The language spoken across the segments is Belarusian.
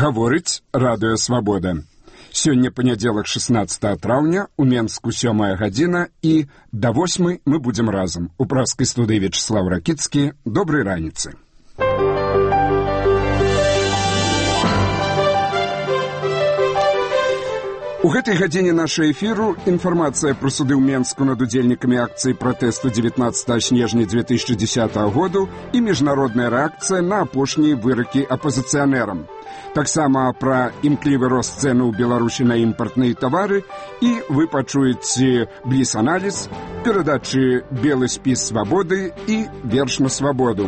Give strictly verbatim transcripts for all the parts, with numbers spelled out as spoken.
Гаворыць радыё «Свабода». Сёння панядзелак шаснаццатага траўня, у Менску сёмая гадзіна, і да восьмай мы будзем разам. У праскай студыі Вячеслав Ракіцкі. Добрай раніцы. У гэтай гадзіне нашага эфіру інфармацыя пра суды ў Менску над удзельнікамі акцыі пратэсту дзевятнаццатага снежня две тысячи десятого году і міжнародная рэакцыя на апошнія выракі апазіцыянерам. Таксама пра імклівы рост цэны ў Беларусі на імпартныя тавары, і вы пачуеце бліц-аналіз, перадачы «Белы спіс свабоды» і «Верш на свабоду».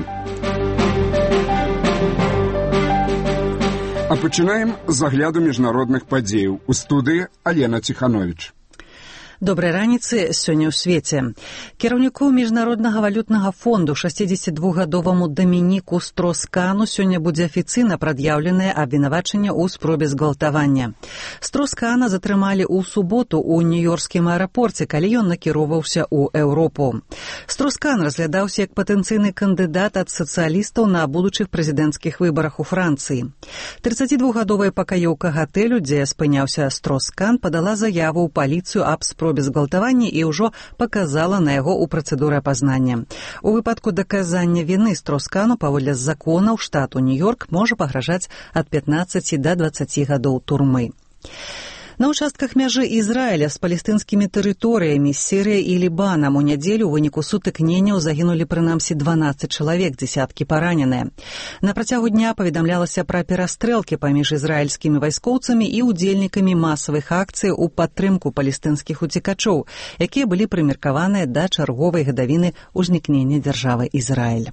А пачынаем з агляду міжнародных падзеяў. У студыі Алена Ціхановіч. Добрай раніцы. Сёння ў свеце. Кіраўніку Міжнароднага валютнага фонду шасцідзесятидвухгадоваму Дамініку Строскану сёння будзе афіцыйна прад'яўленае абвінавачанне ў спробе згвалтавання. Строскана затрымалі ў суботу ў нью-йоркскім аэрапорце, калі ён накіроўваўся ў Еўропу. Строскан разглядаўся як патэнцыйны кандыдат ад сацыялістаў на будучых прэзідэнцкіх выбарах у Францыі. трыццацідвухгадовая пакаёўка гатэлю, дзе спыняўся Строскан, падала заяву ў паліцыю аб спробе без гвалтавання і ўжо паказала на яго ў працэдуры апазнання. У выпадку даказання віны Строскану паводле законаў штату Нью-Йорк можа пагражаць ад пятнаццаці да дваццаці гадоў турмы. На ўчастках мяжы Ізраіля з палестынскімі тэрыторыямі Сірыяй і Лібанам у нядзелю ў выніку сутыкненняў загінулі прынамсі дванаццаць чалавек, дзесяткі параненыя. На працягу дня паведамлялася пра перастрэлкі паміж ізраільскімі вайскоўцамі і ўдзельнікамі масавых акцый у падтрымку палестынскіх уцекачоў, якія былі прымеркаваныя да чарговай гадавіны ўзнікнення дзяржавы Ізраіль.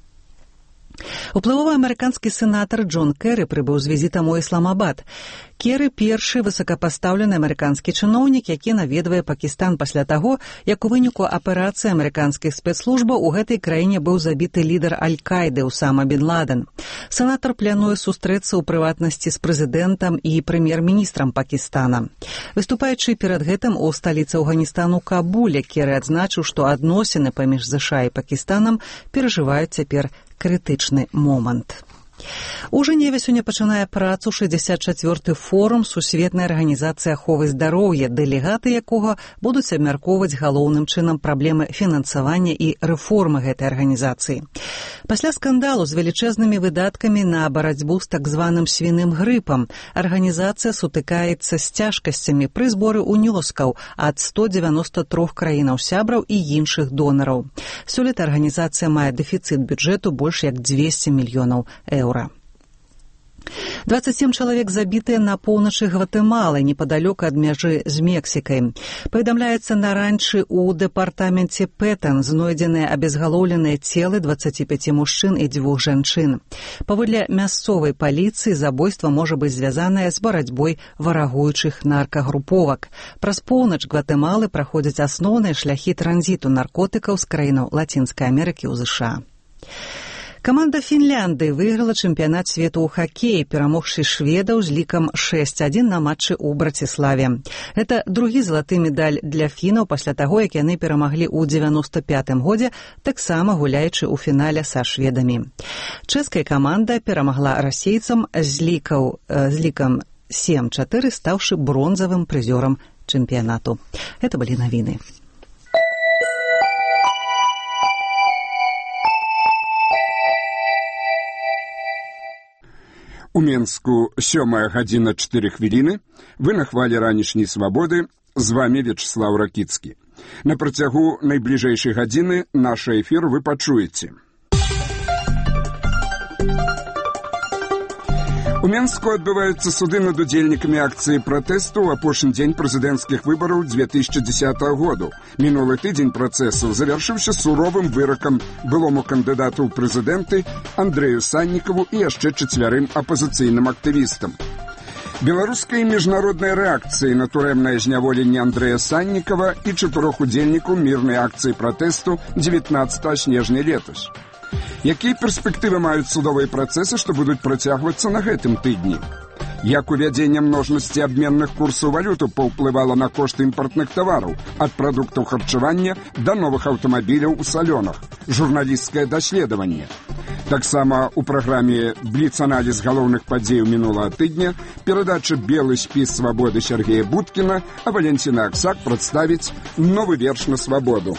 Уплывовы амерыканскі сенатар Джон Керры прыбыў з візітам у Ісламабад. Керры першы высокапастаўлены амерыканскі чыноўнік, які наведвае Пакістан пасля таго, як у выніку аперацыі амерыканскіх спецслужбаў у гэтай краіне быў забіты лідар Аль-Каіды Усама бін Ладен. Сенатар плануе сустрэцца ў прыватнасці з прэзідэнтам і прэм'ер-міністрам Пакістана. Выступаючы перад гэтым у сталіцы Афганістану Кабуле, Керры адзначыў, што адносіны паміж ЗША і Пакістанам перажываюць цяпер крытычны момант. У Жэневе сёння пачынае працу шэсцьдзесят чацвёрты форум Сусветнай арганізацыі аховы здароўя, дэлегаты якога будуць абмяркоўваць галоўным чынам праблемы фінансавання і рэформы гэтай арганізацыі. Пасля скандалу з велічэзнымі выдаткамі на барацьбу з так званым свіным грыпам арганізацыя сутыкаецца з цяжкасцямі пры зборы ўнёскаў ад ста дзевяноста трох краінаў сябраў і іншых донараў. Сёлета арганізацыя мае дэфіцыт бюджэту больш як дзвесце мільёнаў еўра. двадцать семь чалавек забітыя на поўначы Гватэмалы, непадалёк ад мяжы з Мексікай. Паведамляецца, на ранчы ў дэпартаменце Пэтан знойдзеныя абезгалоўленыя целы дваццаці пяці мужчын і дзвюх жанчын. Паводле мясцовай паліцыі забойства можа быць звязанае з барацьбой варагуючых наркагруповак. Праз поўнач Гватэмалы праходзяць асноўныя шляхі транзіту наркотыкаў з краінаў Лацінскай Амерыкі ў ЗША. Каманда Фінляндыі выйграла чэмпіянат свету ў хакеі, перамогшы шведаў з лікам шэсць адзін на матчы ў Браціславе. Гэта другі залаты медаль для фінаў пасля таго, як яны перамаглі ў дзевяноста пятым годзе, таксама гуляючы ў фінале са шведамі. Чэшская каманда перамагла расейцам з лікаў, з лікам сем чатыры, стаўшы бронзавым прызёрам чэмпіянату. Гэта былі навіны. У Менску сёмая гадзіна чатыры хвіліны. Вы на хвалі ранішняй свабоды. З вами Вячеслав Ракіцкі. На працягу найбліжэйшай гадзіны наш эфір вы пачуеце. У Менску адбываюцца суды над удзельнікамі акцыі пратэсту ў апошні дзень прэзідэнцкіх выбараў две тысячи десятого году. Мінулы тыдзень працэсу завяршыўся суровым выракам былому кандыдату ў прэзідэнты Андрэю Саннікаву і яшчэ чацвярым апазіцыйным актывістам. Беларускай міжнароднай рэакцыі на турэмнае зняволенне Андрэя Саннікава і чатырох удзельнікаў мірнай акцыі пратэсту дзевятнаццатага снежня летась. Якія перспектывы маюць судовыя працэсы, што будуць працягвацца на гэтым тыдні? Як увядзенне множнасці абменных курсаў валюту паўплывала на кошт імпартных тавараў, ад прадуктаў харчавання да новых аўтамабіляў у салёнах? Журналісцкае даследаванне. Таксама у праграме «Бліц-аналіз галоўных падзей мінулага тыдня» перадача «Белы спіс свабоды» Сергея Будкіна, а Валентина Аксак прадставіць новы верш на свабоду.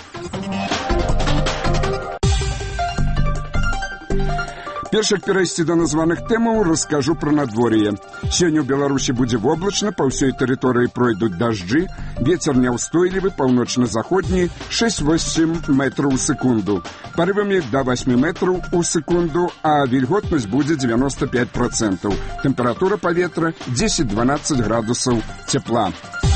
Перш як перайсці да названых тэмаў, раскажу пра надвор'е. Сёння ў Беларусі будзе воблачна, па ўсёй тэрыторыі пройдуць дажджы, вецер няўстойлівы, паўночна-заходні, шэсць-восем метраў у секунду. Парывамі да восьмі метраў у секунду, а вільготнасць будзе дзевяноста пяць працэнтаў. Тэмпература паветра дзесяць-дванаццаць градусаў цяпла.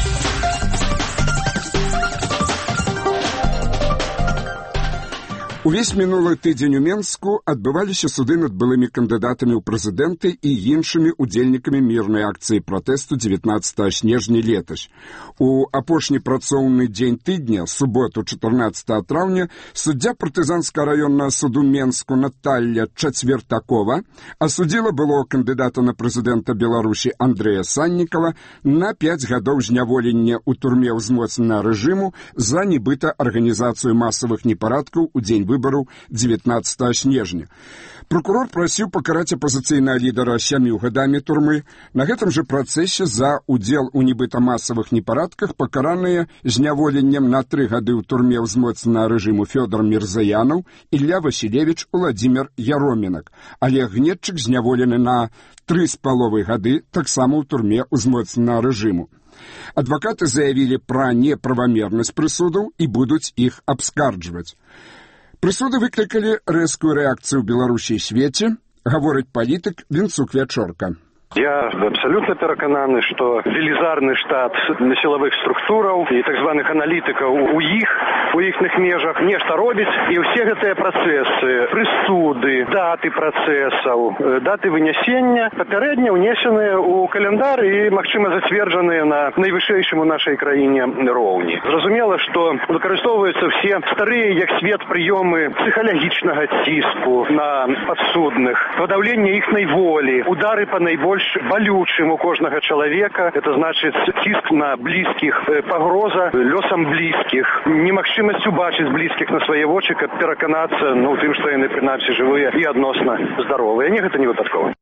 Увесь мінулы тыдзень у Менску адбываліся суды над былымі кандыдатамі ў прэзідэнты і іншымі удзельнікамі мірнай акцыі пратэсту дзевятнаццатага снежня летась. У апошні працоўны дзень тыдня, суботу чатырнаццатага траўня, суддзя партызанскага раённага суду Менску Наталья Чацвертакова асудзіла былого кандыдата на прэзідэнта Беларусі Андрэя Саннікава на пяць гадоў зняволення ў турме ўзмоцненага рэжыму за нібыта арганізацыю масавых непарадкаў у дзень выбораў дзевятнаццатага снежня. Прокурор прасіў пакараць апазіцыйнага лідара сямю гадамі турмы. На гэтым жа працэсе за удзел у нібыта масавых непарадках пакараныя зняволеннем на тры гады ў турме ўзмоцненага рэжыму Фёдор Мірзаянаў, Ілля Васілевіч, Уладзімір Яромінак. Олег Гнетчык зняволены на тры з паловай гады таксама ў турме ўзмоцненага рэжыму. Адвакаты заявілі пра неправамернасць прысудаў і будуць іх абскарджваць. Прысуды выклікалі рэзкую рэакцыю ў Беларусі і свеце, гаворыць палітык Вінцук Вячорка. Я абсолютно перакананы, што велізарны штат сілавых структураў і так званых аналітыкаў у іх, у іхных межах нешта робіць, і ўсе гэтыя працэсы, прысуды, даты працэсаў, даты вынясення папярэдне ўнесеныя ў каляндар і, магчыма, зацверджаныя на найвышэйшым у нашай краіне роўні. Зразумела, што выкарыстоўваюцца ўсе старыя як свет прыёмы псіхалагічнага ціску на падсудных, падаўлення іхнай волі, удары па найбольш балючым у кожнага чалавека, это значыць ціск на блізкіх, пагроза лёсам блізкіх, немагчымасць убачыць блізкіх на свае вочы, каб пераканацца, ну, тым, што яны прынамсі жывыя і адносна здаровыя. Не, гэта не выпадкова.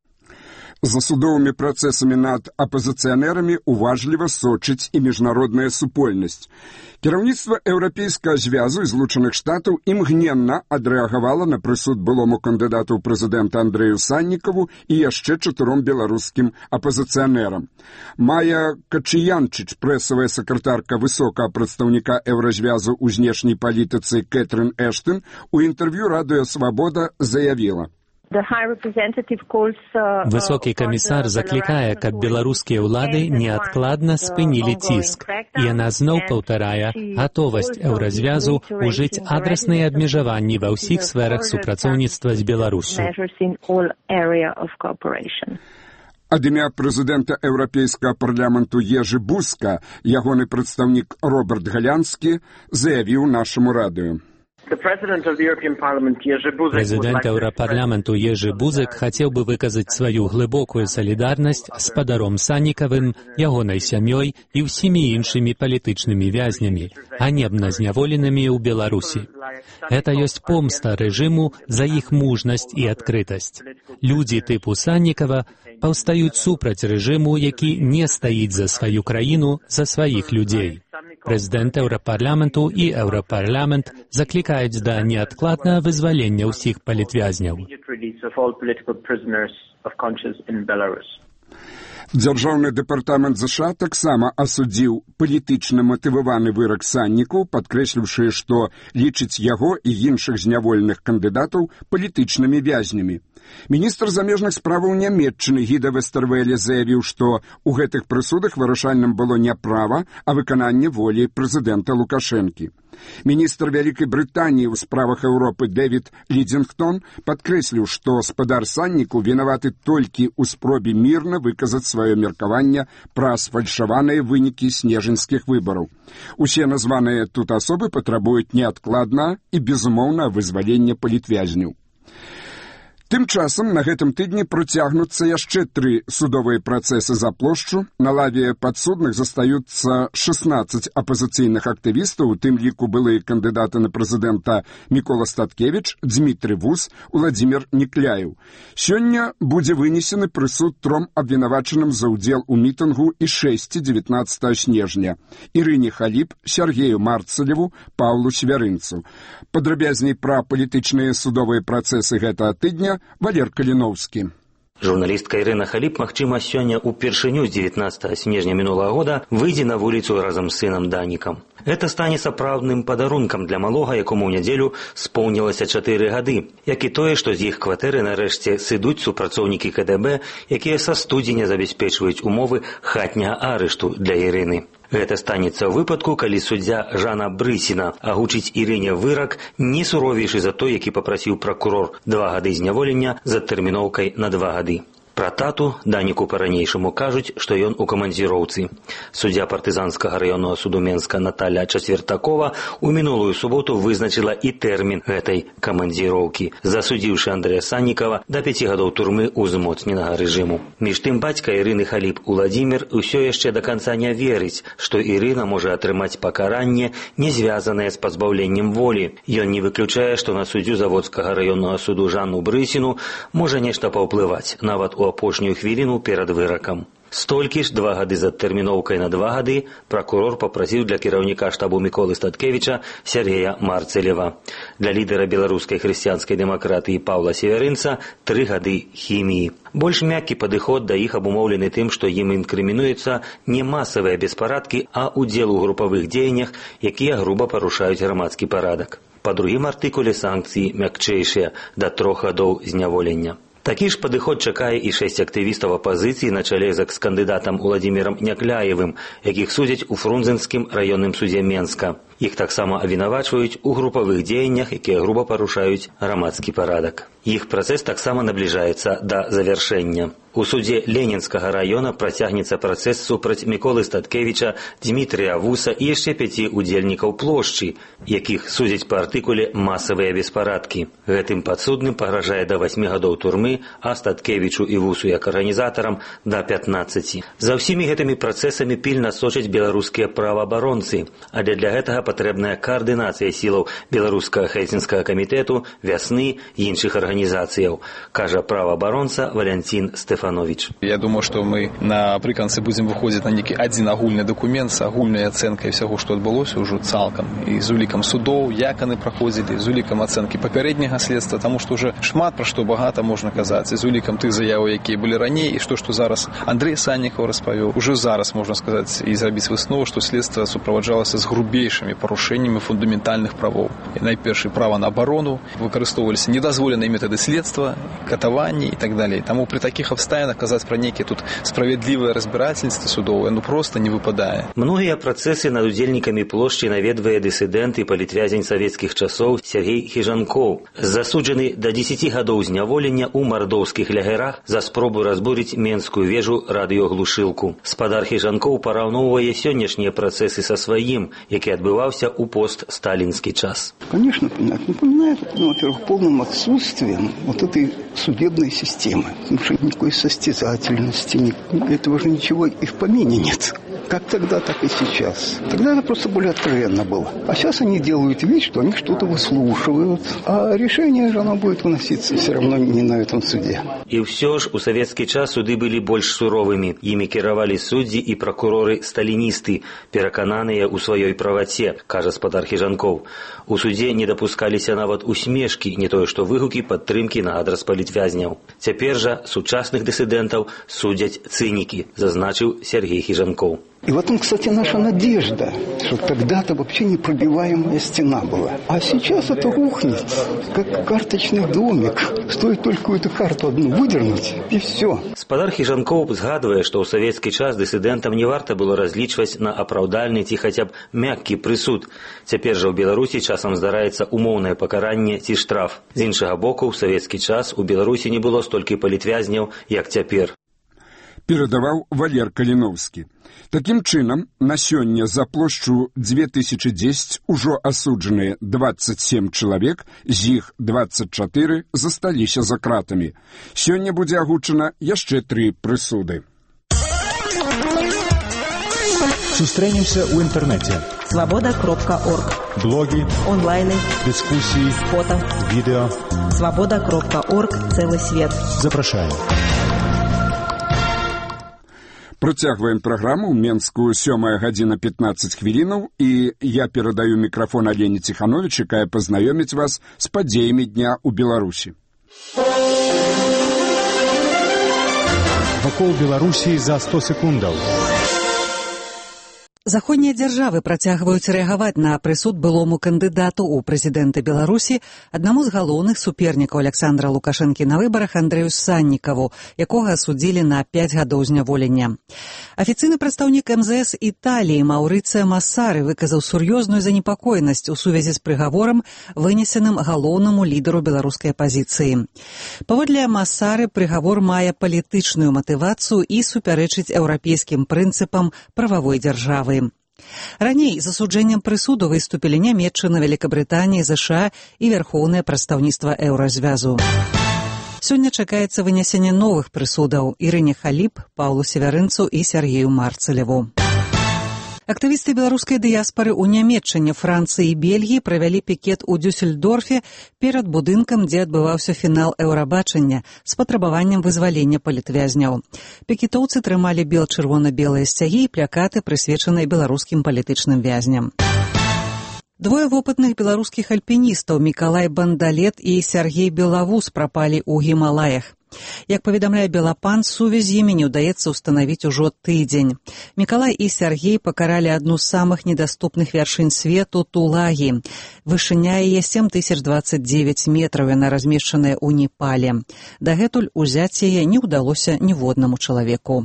За судовымі працэсамі над апазіцыянерамі уважліва сочыць і міжнародная супольнасць. Кіраўніцтва Еўрапейскага звязу і Злучаных Штатаў імгненна адрэагавала на прысуд былому кандыдату ў прэзідэнта Андрэю Саннікаву і яшчэ чатыром беларускім апазіцыянерам. Майя Качыянчыч, прэсавая сакратарка высокага прадстаўніка Еўразвязу ў знешняй палітыцы Кэтрын Эштон, у інтэрв'ю «Радыё Свабода» заявіла: Высокі камісар заклікае, каб беларускія ўлады неадкладна спынілі ціск. І яна зноў паўтарае гатовасць Еўразвязу ўжыць адрасныя абмежаванні ва ўсіх сферах супрацоўніцтва з Беларуссю. Ад імя прэзідэнта Еўрапейскага парламенту Ежы Бузка ягоны прадстаўнік Роберт Галянскі заявіў нашаму радыё. Прэзідэнт Еўрапарламенту Ежы Бузек хацеў бы выказаць сваю глыбокую салідарнасць з спадаром Саннікавым, ягонай сям'ёй і ўсімі іншымі палітычнымі вязнямі, ганебна зняволенымі ў Беларусі. Гэта ёсць помста рэжыму за іх мужнасць і адкрытасць. Людзі тыпу Саннікава паўстаюць супраць рэжыму, які не стаіць за сваю краіну, за сваіх людзей. Прэзідэнт Еўрапарламенту і Еўрапарламент заклікаюць да неадкладнага вызвалення ўсіх палітвязняў. Дзяржаўны дэпартамент ЗША таксама асудзіў палітычна матываваны вырак Санніку, падкрэсліўшы, што лічыць яго і іншых зняволеных кандыдатаў палітычнымі вязнямі. Міністр замежных справаў Нямецчыны Гіда Вестэрвэле заявіў, што ў гэтых прысудах вырашальным было не права, а выкананне волі прэзідэнта Лукашэнкі. Міністр Вялікай Брытаніі ў справах Еўропы Дэвід Лідзінгтон падкрэсліў, што спадар Санніку вінаваты толькі ў спробе мірна выказаць сваё меркаванне пра сфальшаваныя вынікі снежаньскіх выбараў. Усе названыя тут асобы патрабуюць неадкладна і безумоўна вызвалення палітвязняў. Тым часам на гэтым тыдні працягнуцца яшчэ тры судовыя працэсы за плошчу. На лаве падсудных застаюцца шэснаццаць апазіцыйных актывістаў, у тым ліку былыя кандыдаты на прэзідэнта Мікола Статкевіч, Дмітрый Вус, Уладзімір Нікляеў. Сёння будзе вынесены прысуд тром абвінавачаным за ўдзел у мітынгу і шэсці дзевятнаццатага снежня. Ірыне Халіп, Сергею Марцалеву, Паўлу Свярынцу. Падрабязней пра палітычныя судовыя працэсы гэтага тыдня Валер Каліноўскі. Журналістка Ірына Халіп, магчыма, сёння ўпершыню з дзевятнаццатага снежня мінулага года выйдзе на вуліцу разам з сынам Данікам. Это стане сапраўдным падарункам для малога, якому ў нядзелю споўнілася чатыры гады, як і тое, што з іх кватэры нарэшце сыдуць супрацоўнікі ка дэ бэ, якія са студзеня забяспечваюць умовы хатняга арышту для Ірыны. Гэта станецца ў выпадку, калі суддзя Жанна Брысіна агучыць Ірыне вырак не суровейшы за той, які папрасіў пракурор два гады зняволення з адтэрміноўкай на два гады. Пра тату Даніку па-ранейшаму кажуць, што ён у камандзіроўцы. Суддзя партызанскага раённага суду Менска Наталя Чацвертакова ў мінулую суботу вызначыла і тэрмін гэтай камандзіроўкі, засудзіўшы Андрэя Саннікава да пяці гадоў турмы ўзмоцненага рэжыму. Між тым бацька Ірыны Халіп Уладзімір усё яшчэ да канца не верыць, што Ірына можа атрымаць пакаранне, не звязанае з пазбаўленнем волі. Ён не выключае, што на суддзю Заводскага раённага суду Жанну Брысіну можа нешта паўплываць, нават у апошнюю хвіліну перад выракам. Столькі ж два гады з адтэрміноўкай на два гады пракурор папрасіў для кіраўніка штабу Міколы Статкевіча Сергея Марцалева. Для лідера беларускай хрысціянскай дэмакратыі Паўла Свярынца тры гады хіміі. Больш мяккі падыход да іх абумоўлены тым, што ім інкрымінуюцца не масавыя беспарадкі, а ўдзел у групавых дзеяннях, якія груба парушаюць грамадскі парадак. Па другім артыкуле санкцыі мякчэйшыя да трох гадоў зняволення. Такі ж падыход чакае і шэсць актывістаў апазіцыі на чале з экс-кандыдатам Уладзімірам Някляевым, якіх судзяць у Фрунзенскім раённым судзе Менска. Іх таксама абвінавачваюць у групавых дзеяннях, якія груба парушаюць грамадскі парадак. Іх працэс таксама набліжаецца да завяршэння. У судзе Ленінскага раёна працягнецца працэс супраць Міколы Статкевіча, Дмітрыя Вуса і яшчэ пяці удзельнікаў плошчы, якіх судзяць па артыкуле «Масавыя беспарадкі». Гэтым падсудным пагражае да васьмі гадоў турмы, а Статкевічу і Вусу як арганізатарам да пятнаццаці. За ўсімі гэтымі працэсамі пільна сочаць беларускія праваабаронцы, але для гэтага патрэбная каардынацыя сілаў беларускага хельсінскага камітэту, вясны і іншых арганізацыяў, кажа праваабаронца Валянцін Стефанович. Я думаю, што мы напрыканцы будзем выходзіць на нейкі адзін агульны дакумент з агульнай ацэнкай всяго, што адбылося ўжо цалкам, і з улікам судоў, як яны праходзілі, з улікам ацэнкі папярэдняга следства, таму што ўжо шмат пра што багата можна казаць, з улікам тых заяваў, якія былі раней, і што, што зараз Андрэй Саннікаў распавёў. Ужо зараз можна сказаць і зрабіць выснову, што следства суправаджалася з грубейшымі парушэннямі фундаментальных правоў. І найперш права на абарону, выкарыстоўваліся недазволеныя метады следства, катаванні і так далей. Таму пры такіх абставінах казаць пра нейкія тут справядлівыя разбірательствы судовыя, ну проста не выпадае. Многія працэсы над удзельнікамі плошчы наведвае дысідэнт і палітвязень савецкіх часоў Сергей Хіжанкоў, засуджаны да дзесяці гадоў зняволення ў мардоўскіх лагерах за спробу разбурыць Менскую вежу радыёглушылку. Спадар Хіжанкоў параўноўвае сённяшнія працэсы са сваім, які адбываўся ў постсталінскі час. Конечно, напоминает, ну, во-первых, полным отсутствием вот этой судебной системы. Потому что никакой состязательности, этого же ничего и в помине нет. Как тогда, так и сейчас. Тогда это просто более откровенно было. А сейчас они делают вид, что они что-то выслушивают. А решение же оно будет выноситься все равно не на этом суде. И все ж у советский час суды были больше суровыми. Ими кіравалі суддзі и прокуроры сталинисты, перакананыя у своей правоте, кажа спадар Хіжанкоў. У суде не допускаліся нават усмешки, не тое што выгукі падтрымкі на адрас палітвязняў. Цяпер жа сучасных дысідэнтаў судзяць цынікі, зазначыў Сергей Хіжанкоў. И в этом, кстати, наша надежда, что тогда-то вообще непробиваемая стена была. А сейчас это рухнет, как карточный домик. Стоит только эту карту одну выдернуть, и все. Спадар Хіжанкоў згадвае, што ў савецкі час дысідэнтам не варта было разлічваць на апраўдальны ці хаця б мяккі прысуд. Цяпер жа ў Беларусі часам здараецца умоўнае пакаранне ці штраф. З іншага боку, ў савецкі час у Беларусі не было столькі палітвязняў, як цяпер. перадаваў Валер Каліноўскі. Такім чынам, на сёння за плошчу две тысячи дзесяць ужо асуджаныя двадцать семь чалавек, з іх двадцать чатыры засталіся за кратамі. Сёння будзе агучана яшчэ тры прысуды. Сустрэнемся ў інтэрнэце. свобода кропка орг. Блоги, онлайны, дискуссии, фото, видео. свобода кропка орг. Целый свет. Запрашаем. Працягваем праграму. У Менску сёмая гадзіна пятнаццаць хвілінаў, і я перадаю мікрафон Алене Ціхановіч, якая пазнаёміць вас з падзеямі дня ў Беларусі. Вакол Беларусі за сто секундаў. Заходнія дзяржавы працягваюць рэагаваць на прысуд былому кандыдату ў прэзідэнты Беларусі, аднаму з галоўных супернікаў Александра Лукашэнкі на выбарах Андрэю Саннікаву, якога асудзілі на пяць гадоў зняволення. Афіцыйны прадстаўнік эм зэ эс Італіі Маўрыцыя Масары выказаў сур'ёзную занепакоенасць у сувязі з прыгаворам, вынесеным галоўнаму лідару беларускай апазіцыі. Паводле Масары, прыгавор мае палітычную матывацыю і супярэчыць еўрапейскім прынцыпам прававой дзяржавы. Раней з асуджэннем прысуду выступілі Нямецчына, Вялікабрытанія, ЗША і Вярхоўнае прадстаўніцтва Еўразвязу. Сёння чакаецца вынясенне новых прысудаў Ірыне Халіп, Паўлу Севярынцу і Сергею Марцэлеву. Актывісты беларускай дыяспары ў Нямецчыне, Францыі і Бельгіі правялі пікет у Дюссельдорфе перад будынкам, дзе адбываўся фінал Еўрабачання з патрабаваннем вызвалення палітвязняў. Пікетоўцы трымалі бел-чырвона-белыя сцягі і плякаты, прысвечаныя беларускім палітычным вязням. Двое вопытных беларускіх альпіністаў Мікалай Бандалет і Сергей Белавуз прапалі ў Гімалаях. Як паведамляе Белапан, сувязь з імі не ўдаецца ўстанавіць ужо тыдзень. Мікалай і Сергей пакаралі адну з самых недаступных вяршынь свету — Тулагі. Вышыня яе сем тысяч двадцать девять метраў, яна размешчаная ў Непале. Дагэтуль узяць яе не ўдалося ніводнаму чалавеку.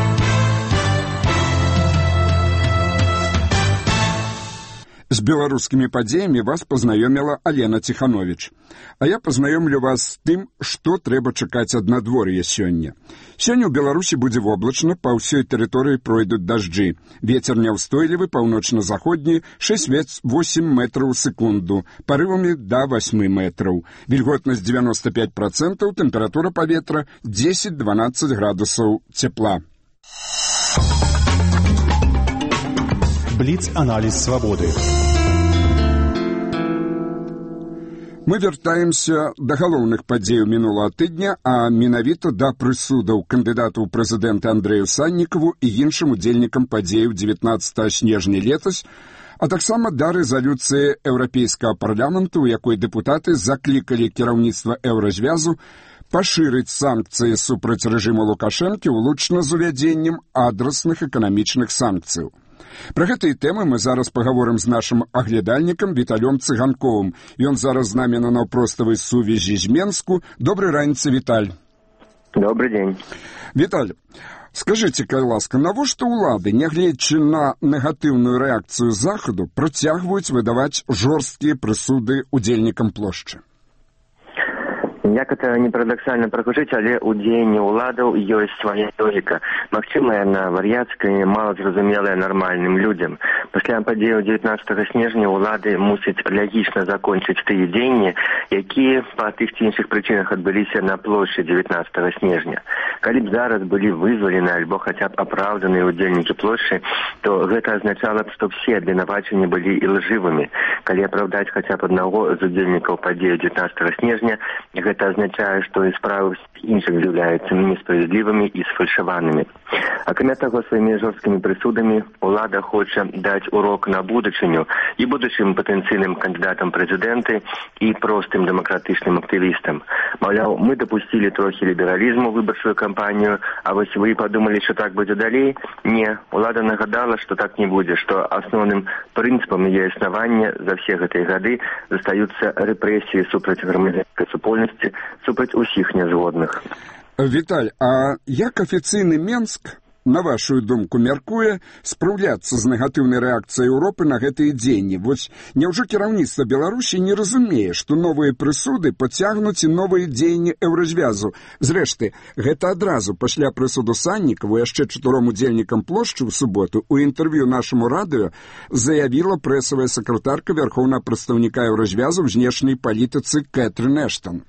З беларускімі падзеямі вас пазнаёміла Алена Ціхановіч. А я пазнаёмлю вас з тым, што трэба чакаць ад надвор'я сёння. Сёння ў Беларусі будзе воблачна, па ўсёй тэрыторыі пройдуць дажджы. Вецер няўстойлівы, паўночна-заходні, шэсць-восем метраў у секунду, парывамі да восьмі метраў. Вільготнасць девяносто пять процентаў, тэмпература паветра дзесяць-дванаццаць градусаў цепла. Бліц-аналіз свабоды. Мы вяртаемся да галоўных падзеяў мінулага тыдня, а менавіта да прысудаў кандыдату ў прэзідэнты Андрэю Саннікаву і іншым удзельнікам падзеяў дзевятнаццатага снежня летась, а таксама да рэзалюцыі Еўрапейскага парламенту, у якой дэпутаты заклікалі кіраўніцтва Еўразвязу пашырыць санкцыі супраць рэжыму Лукашэнкі ўлучна з увядзеннем адрасных эканамічных санкцыяў. Пра гэтыя тэмы мы зараз пагаворым з нашым аглядальнікам Віталём Цыганковым. Ён зараз з намі на наўпроставай сувязі з Менску. Добрай раніцы, Віталь. Добрый дзень. Віталь, скажыце, калі ласка, навошта ўлады, нягледзячы на негатыўную рэакцыю Захаду, працягваюць выдаваць жорсткія прысуды удзельнікам плошчы? Як это не парадаксальна прагучыць, але ў дзеянні ўладаў ёсць свая логіка. Магчыма, яна вар'яцкая, мала зразумелая нармальным людзям. Пасля падзеяў дзевятнаццатага снежня ўлады мусяць лагічна закончыць тыя дзеянні, якія па тых ці іншых прычынах адбыліся на плошчы дзевятнаццатага снежня. Калі б зараз былі вызвалены альбо хаця б апраўданыя удзельнікі плошчы, то гэта азначала б, што все абвінавачанні былі ілжывымі. Калі апраўдаць хаця б аднаго з удзельнікаў падзеяў дзевятнаццатага снежня, гэта Это означает, что и справы іншых з'яўляюцца несправедливыми и сфальшаванымі. Акрамя таго, сваімі жорсткімі прысудамі ўлада хоча даць урок на будучыню і будучым патэнцыйным кандыдатам прэзідэнты і простым дэмакратычным актывістам. Маўляў, мы дапусцілі трохі лібералізму ў выбарчую кампанію, а вось вы падумалі, што так будзе далей? Не, улада нагадала, што так не будзе, што асноўным прынцыпам яе існавання за все гэтыя гады застаюцца рэпрэсіі супраць грамадзянскай супольнасці, супраць усіх нязгодных. Віталь, а як афіцыйны Менск на вашу думку, мяркуе спраўляцца з негатыўнай рэакцыяй Еўропы на гэтыя дзеянні? Вось няўжо кіраўніцтва Беларусі не разумее, што новыя прысуды пацягнуць і новыя дзеянні еўразвязу? Зрэшты, гэта адразу пасля прысуду Саннікаву яшчэ чатыром удзельнікам плошчы ў суботу у інтэрв'ю нашаму радыё заявіла прэсавая сакратарка вярхоўнага прадстаўніка еўразвязу ў знешняй палітыцы Кэтрын Эштон.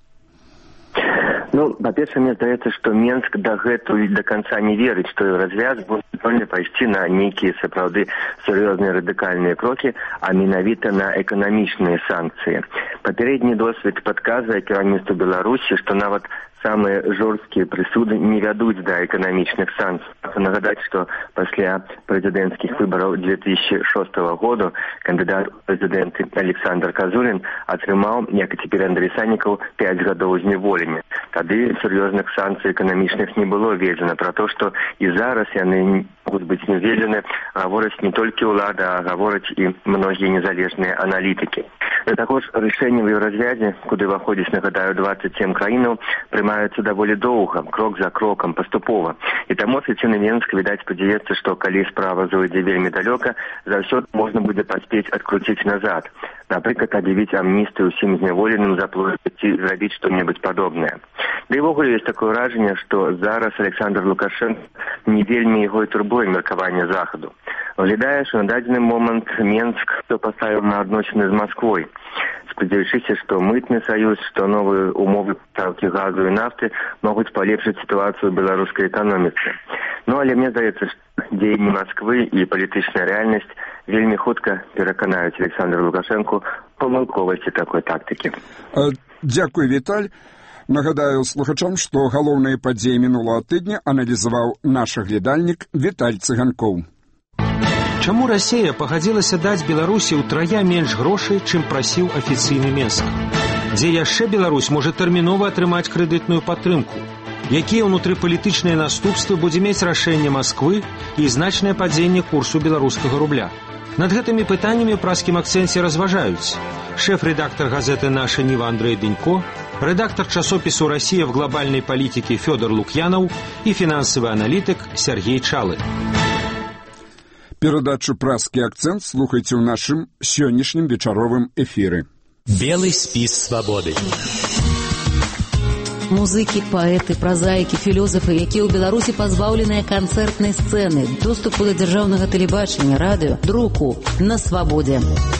Ну, по-перше, мне здаецца, што Менск дагэтуль до конца не верыць, што еўразвяз будзе здольны пайсці на нейкія сапраўды сур'ёзныя радыкальныя крокі, а менавіта на эканамічныя санкцыі. Папярэдні досвед падказвае кіраўніцтву Беларусі, што нават самыя жорсткія прысуды не вядуць да эканамічных санкцый. Нагадаць, што пасля прэзідэнцкіх выбараў две тысячи шостого году кандыдат у прэзідэнты Александр Казулін атрымаў, як і цяпер Андрэй Саннікаў, пяць гадоў зняволення. Тады сур'ёзных санкцый эканамічных не было введзена. Пра то, што і зараз яны могуць быць не введзены, гавораць не толькі ўлада, а гавораць і многія незалежныя аналітыкі. Також рашэнне ў еўразвязе, куды ўваходзіць, нагадаю, двадцать семь краінаў, прымаюцца даволі доўга, крок за крокам, паступова. І таму афіцыйны Менск, відаць, спадзяецца, што калі справа зойдзе вельмі далёка, заўсёды можна будзе паспець адкруціць назад. Напрыклад, аб'явіць амністыю ўсім зняволеным, заплоіць ці зрабіць што-небудзь падобнае. Да і ввогуле ёсць такое ўражанне, што зараз Александр Лукашенко не вельмі яго і турбуе меркаванне Захаду. Выглядае, што на дадзены момант Менск то паставіў на адносіны з Масквой, спадзяючыся, што мытны саюз, што новыя умовы пастаўкі газу і нафты могуць палепшыць сітуацыю ў беларускай эканоміцы. Ну, але мне здаецца, што дзеянні Масквы і палітычная рэальнасць вельмі хутка пераканаюць Александра Лукашенко памылковасці такой тактыкі. Дзякуй, Віталь. Нагадаю слухачам, што галоўныя падзеі мінулага тыдня аналізаваў наш аглядальнік Віталь Цыганкоў. Чаму Расія пагадзілася даць Беларусі ўтрая менш грошай, чым прасіў афіцыйны Менск? Дзе яшчэ Беларусь можа тэрмінова атрымаць крэдытную падтрымку? Якія ўнутрыпалітычныя наступствы будзе мець рашэнне Масквы і значнае падзенне курсу беларускага рубля? Над гэтымі пытаннямі ў праскім акцэнце разважаюць шэф-рэдактар газеты «Наша Ніва» Андрэй Дэнько, рэдактор часопісу «Россия в глобальной политике» Фёдор Лукьянов і фінансавы аналітык Сергей Чалы. Перадачу «Праскі акцэнт» слухайце ў нашым сённяшнім вечаровым эфіры. Белый спіс свабоды. Музыкі, паэты, празаікі, філёзафы, якія ў Беларусі пазбаўленыя канцэртнай сцэны, доступу да дзяржаўнага тэлебачання, радыё, друку на свабодзе.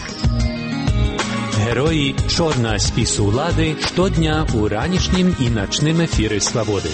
Героі чорнага спісу ўлады штодня ў ранішнім і начным эфіры свабоды.